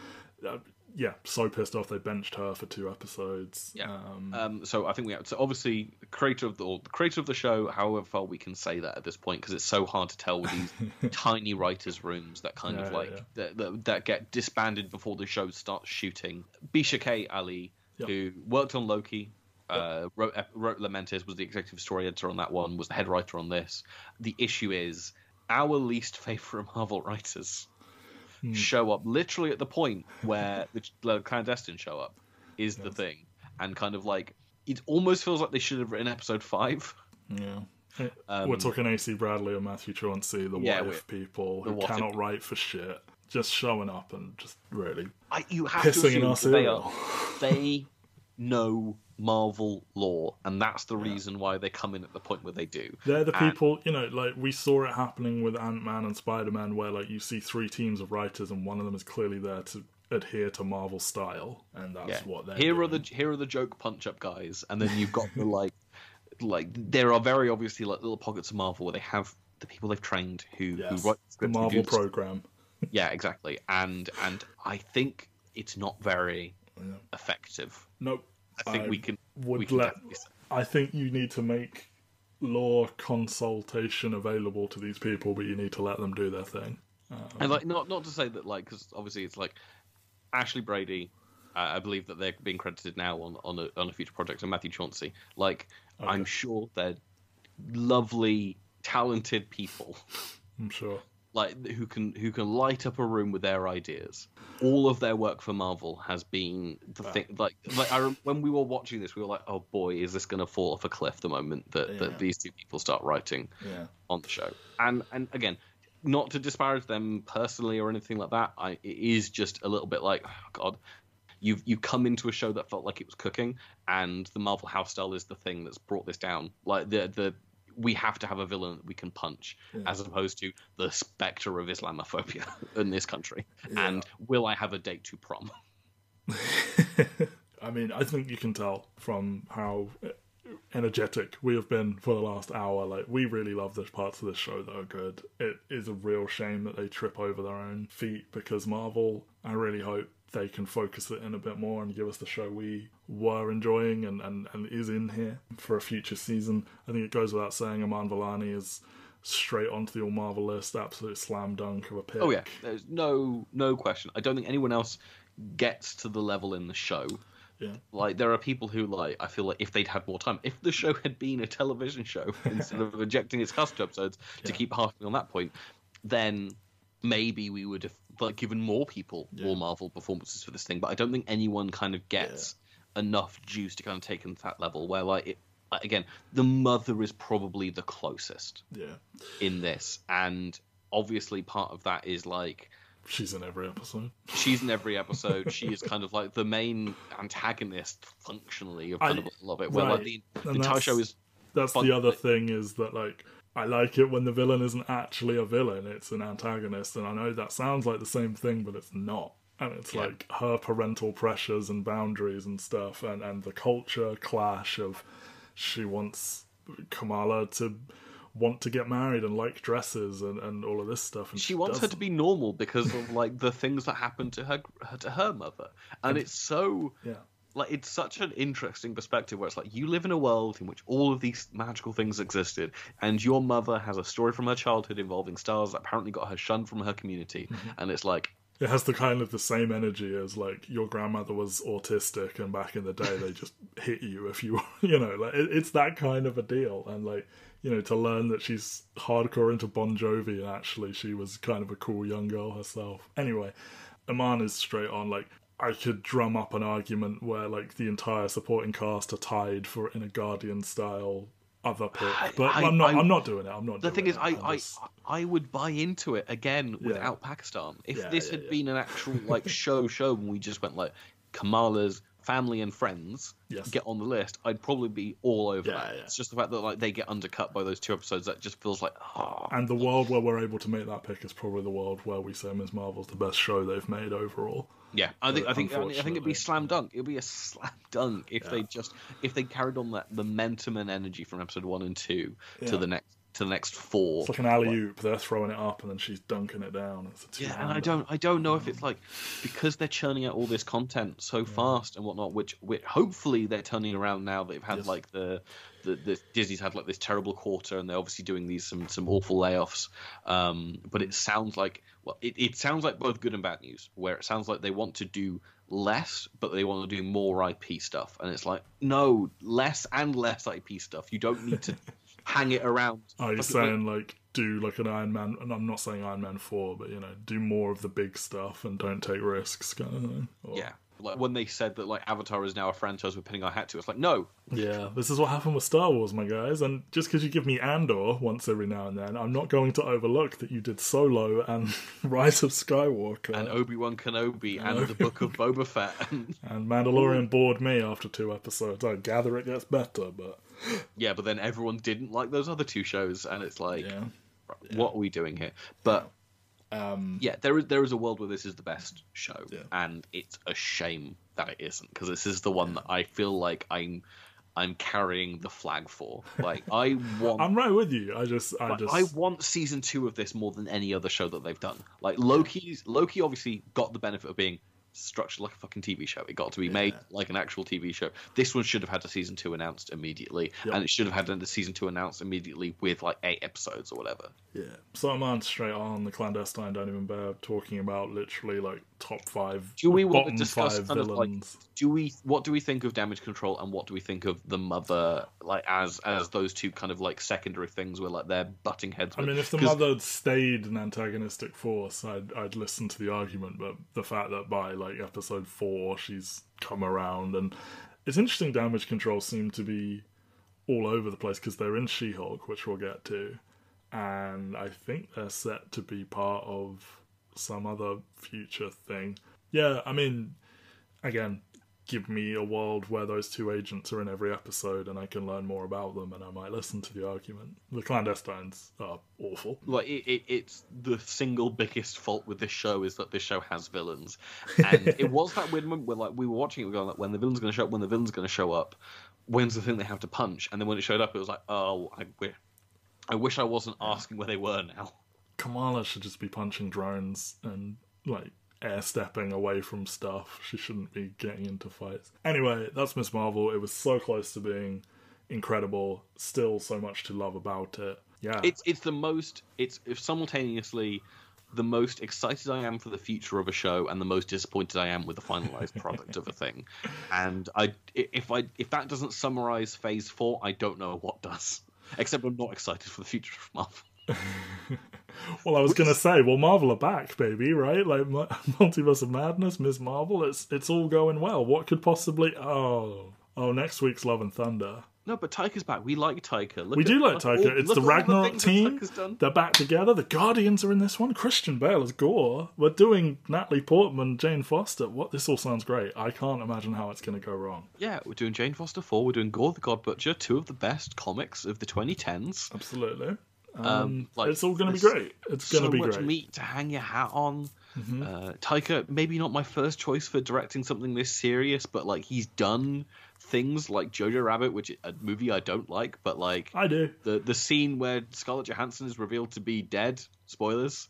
so pissed off they benched her for 2 episodes. So I think we have to, obviously, the creator of the show, however far we can say that at this point, because it's so hard to tell with these tiny writers' rooms that kind of like that get disbanded before the show starts shooting. Bisha K. Ali, who worked on Loki, wrote Lamentis, was the executive story editor on that one, was the head writer on this. The issue is our least favorite Marvel writers show up literally at the point where the clandestine show up is the thing, and kind of like it almost feels like they should have written episode 5. We're talking AC Bradley and Matthew Chauncey, the what if people who cannot write for shit, just showing up and just really you have pissing to in our cereal. They know Marvel lore, and that's the reason why they come in at the point where they do. They're the people, you know, like we saw it happening with Ant-Man and Spider-Man, where like you see 3 teams of writers and one of them is clearly there to adhere to Marvel style, and that's what they're doing. Here are the joke punch-up guys, and then you've got the like there are very obviously like little pockets of Marvel where they have the people they've trained who write the Marvel program. Yeah, exactly, and I think it's not very effective. Nope. I think we can. I think you need to make lore consultation available to these people, but you need to let them do their thing. And like, not to say that, like, because obviously it's like Ashley Brady. I believe that they're being credited now on a future project, and Matthew Chauncey. Like, I'm sure they're lovely, talented people. I'm sure. Like who can light up a room with their ideas. All of their work for Marvel has been the thing. Like when we were watching this, we were like, "Oh boy, is this going to fall off a cliff?" The moment that these 2 people start writing on the show. And again, not to disparage them personally or anything like that. It is just a little bit like, oh, God, you come into a show that felt like it was cooking, and the Marvel house style is the thing that's brought this down. Like we have to have a villain that we can punch, as opposed to the specter of Islamophobia in this country. And will I have a date to prom? I mean, I think you can tell from how energetic we have been for the last hour. Like, we really love the parts of this show that are good. It is a real shame that they trip over their own feet, because Marvel, I really hope they can focus it in a bit more and give us the show we were enjoying and is in here for a future season. I think it goes without saying Aman Vellani is straight onto the All Marvel list, absolute slam dunk of a pick. Oh yeah, there's no question. I don't think anyone else gets to the level in the show. Yeah. Like, there are people who, like, I feel like if they'd had more time, if the show had been a television show instead of ejecting its cast episodes to keep harping on that point, then maybe we would have like given more people more Marvel performances for this thing. But I don't think anyone kind of gets enough juice to kind of take them to that level where, like, again, the mother is probably the closest in this. And obviously part of that is, like, she's in every episode. She is kind of like the main antagonist functionally of kind of a lot of it. Where like the entire show is. That's the other thing, is that, like, I like it when the villain isn't actually a villain, it's an antagonist. And I know that sounds like the same thing, but it's not. And it's like her parental pressures and boundaries and stuff, and the culture clash of she wants Kamala to want to get married and like dresses and all of this stuff, and she wants her to be normal because of like the things that happened to her mother. And it's so like, it's such an interesting perspective where it's like, you live in a world in which all of these magical things existed, and your mother has a story from her childhood involving stars that apparently got her shunned from her community. And it's like, It has the kind of the same energy as like your grandmother was autistic, and back in the day they just hit you if you like it's that kind of a deal. And like to learn that she's hardcore into Bon Jovi and actually she was kind of a cool young girl herself. Anyway, Iman is straight on. Like I could drum up an argument where like the entire supporting cast are tied for in a Guardian style other pick, but I'm not doing it. I'm not. The doing thing is, it. I would buy into it again without Pakistan. If this had been an actual like show, and we just went like Kamala's family and friends get on the list, I'd probably be all over that. Yeah. It's just the fact that like they get undercut by those 2 episodes that just feels like. And the world where we're able to make that pick is probably the world where we say Ms. Marvel's the best show they've made overall. Yeah, I think it'd be slam dunk. It'd be a slam dunk if they carried on that momentum and energy from episode 1 and 2 to the next 4. It's like an alley-oop. They're throwing it up and then she's dunking it down. And I don't know if it's like because they're churning out all this content so fast and whatnot, which hopefully they're turning around now. They've had like the Disney's had like this terrible quarter, and they're obviously doing these some awful layoffs. But it sounds like it sounds like both good and bad news. Where it sounds like they want to do less, but they want to do more IP stuff, and it's like no, less and less IP stuff. You don't need to hang it around. Are you saying like do like an Iron Man? And I'm not saying Iron Man 4, but do more of the big stuff and don't take risks, kind of thing. Yeah. Like when they said that like Avatar is now a franchise we're pinning our hat to, it's like no. Yeah, this is what happened with Star Wars, my guys. And just because you give me Andor once every now and then, I'm not going to overlook that you did Solo and Rise of Skywalker and Obi-Wan Kenobi and the Book of Boba Fett and Mandalorian bored me after 2 episodes. I gather it gets better, but yeah, but then everyone didn't like those other 2 shows, and it's like, what are we doing here? But. There is a world where this is the best show, and it's a shame that it isn't, because this is the one that I feel like I'm carrying the flag for. Like I'm right with you. I want season 2 of this more than any other show that they've done. Like Loki obviously got the benefit of being structured like a fucking TV show. It got to be made like an actual TV show. This one should have had a season 2 announced immediately, and it should have had a season 2 announced immediately with like 8 episodes or whatever. Yeah. So I'm straight on the clandestine. Don't even bear talking about literally like top 5. Do we want to discuss kind of villains? What do we think of Damage Control, and what do we think of the Mother? Like as those 2 kind of like secondary things where like they're butting heads. I mean, if the Mother had stayed an antagonistic force, I'd listen to the argument. But the fact that by like episode 4 she's come around, and it's interesting. Damage Control seem to be all over the place because they're in She-Hulk, which we'll get to, and I think they're set to be part of some other future thing. Yeah, I mean, again, give me a world where those 2 agents are in every episode and I can learn more about them, and I might listen to the argument. The clandestines are awful. Like it's the single biggest fault with this show is that this show has villains, and it was that weird moment where like we were watching it, we were going like, when the villain's going to show up, when's the thing they have to punch? And then when it showed up, it was like, oh, I wish I wasn't asking where they were now. Kamala should just be punching drones and like air stepping away from stuff. She shouldn't be getting into fights. Anyway, that's Ms. Marvel. It was so close to being incredible. Still so much to love about it. Yeah. It's simultaneously the most excited I am for the future of a show and the most disappointed I am with the finalized product of a thing. And if that doesn't summarize phase 4, I don't know what does. Except I'm not excited for the future of Marvel. Well, I was going to say, Marvel are back, baby, right? Like, Multiverse of Madness, Ms. Marvel, it's all going well. What could possibly... Oh, next week's Love and Thunder. No, but Taika's back. We like Taika. We do like Taika. It's the Ragnarok team. They're back together. The Guardians are in this one. Christian Bale as Gore. We're doing Natalie Portman, Jane Foster. This all sounds great. I can't imagine how it's going to go wrong. Yeah, we're doing Jane Foster 4. We're doing Gore the God Butcher, 2 of the best comics of the 2010s. Absolutely. It's all going to be great. It's going to be great. So much meat to hang your hat on. Mm-hmm. Taika, maybe not my first choice for directing something this serious, but like he's done things like Jojo Rabbit, which is a movie I don't like, but like I do. The scene where Scarlett Johansson is revealed to be dead, spoilers,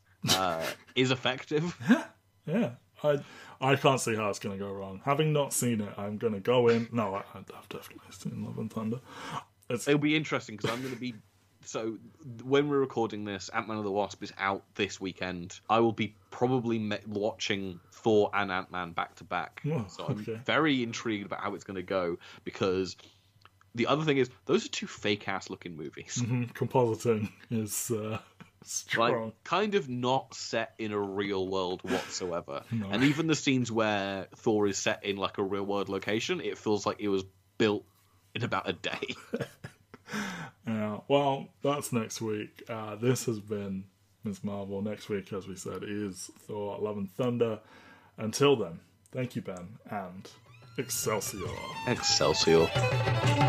is effective. Yeah. I can't see how it's going to go wrong. Having not seen it, I'm going to go in. No, I've definitely seen Love and Thunder. It'll be interesting because I'm going to be So when we're recording this, Ant-Man and the Wasp is out this weekend. I will be probably watching Thor and Ant-Man back to back. Oh, So I'm okay. very intrigued about how it's going to go, because the other thing is those are two fake-ass looking movies. Compositing is strong. Like, kind of not set in a real world whatsoever. And even the scenes where Thor is set in like a real world location, it feels like it was built in about a day. Yeah, well, that's next week. This has been Ms. Marvel. Next week, as we said, is Thor: Love and Thunder. Until then, thank you, Ben, and Excelsior. Excelsior.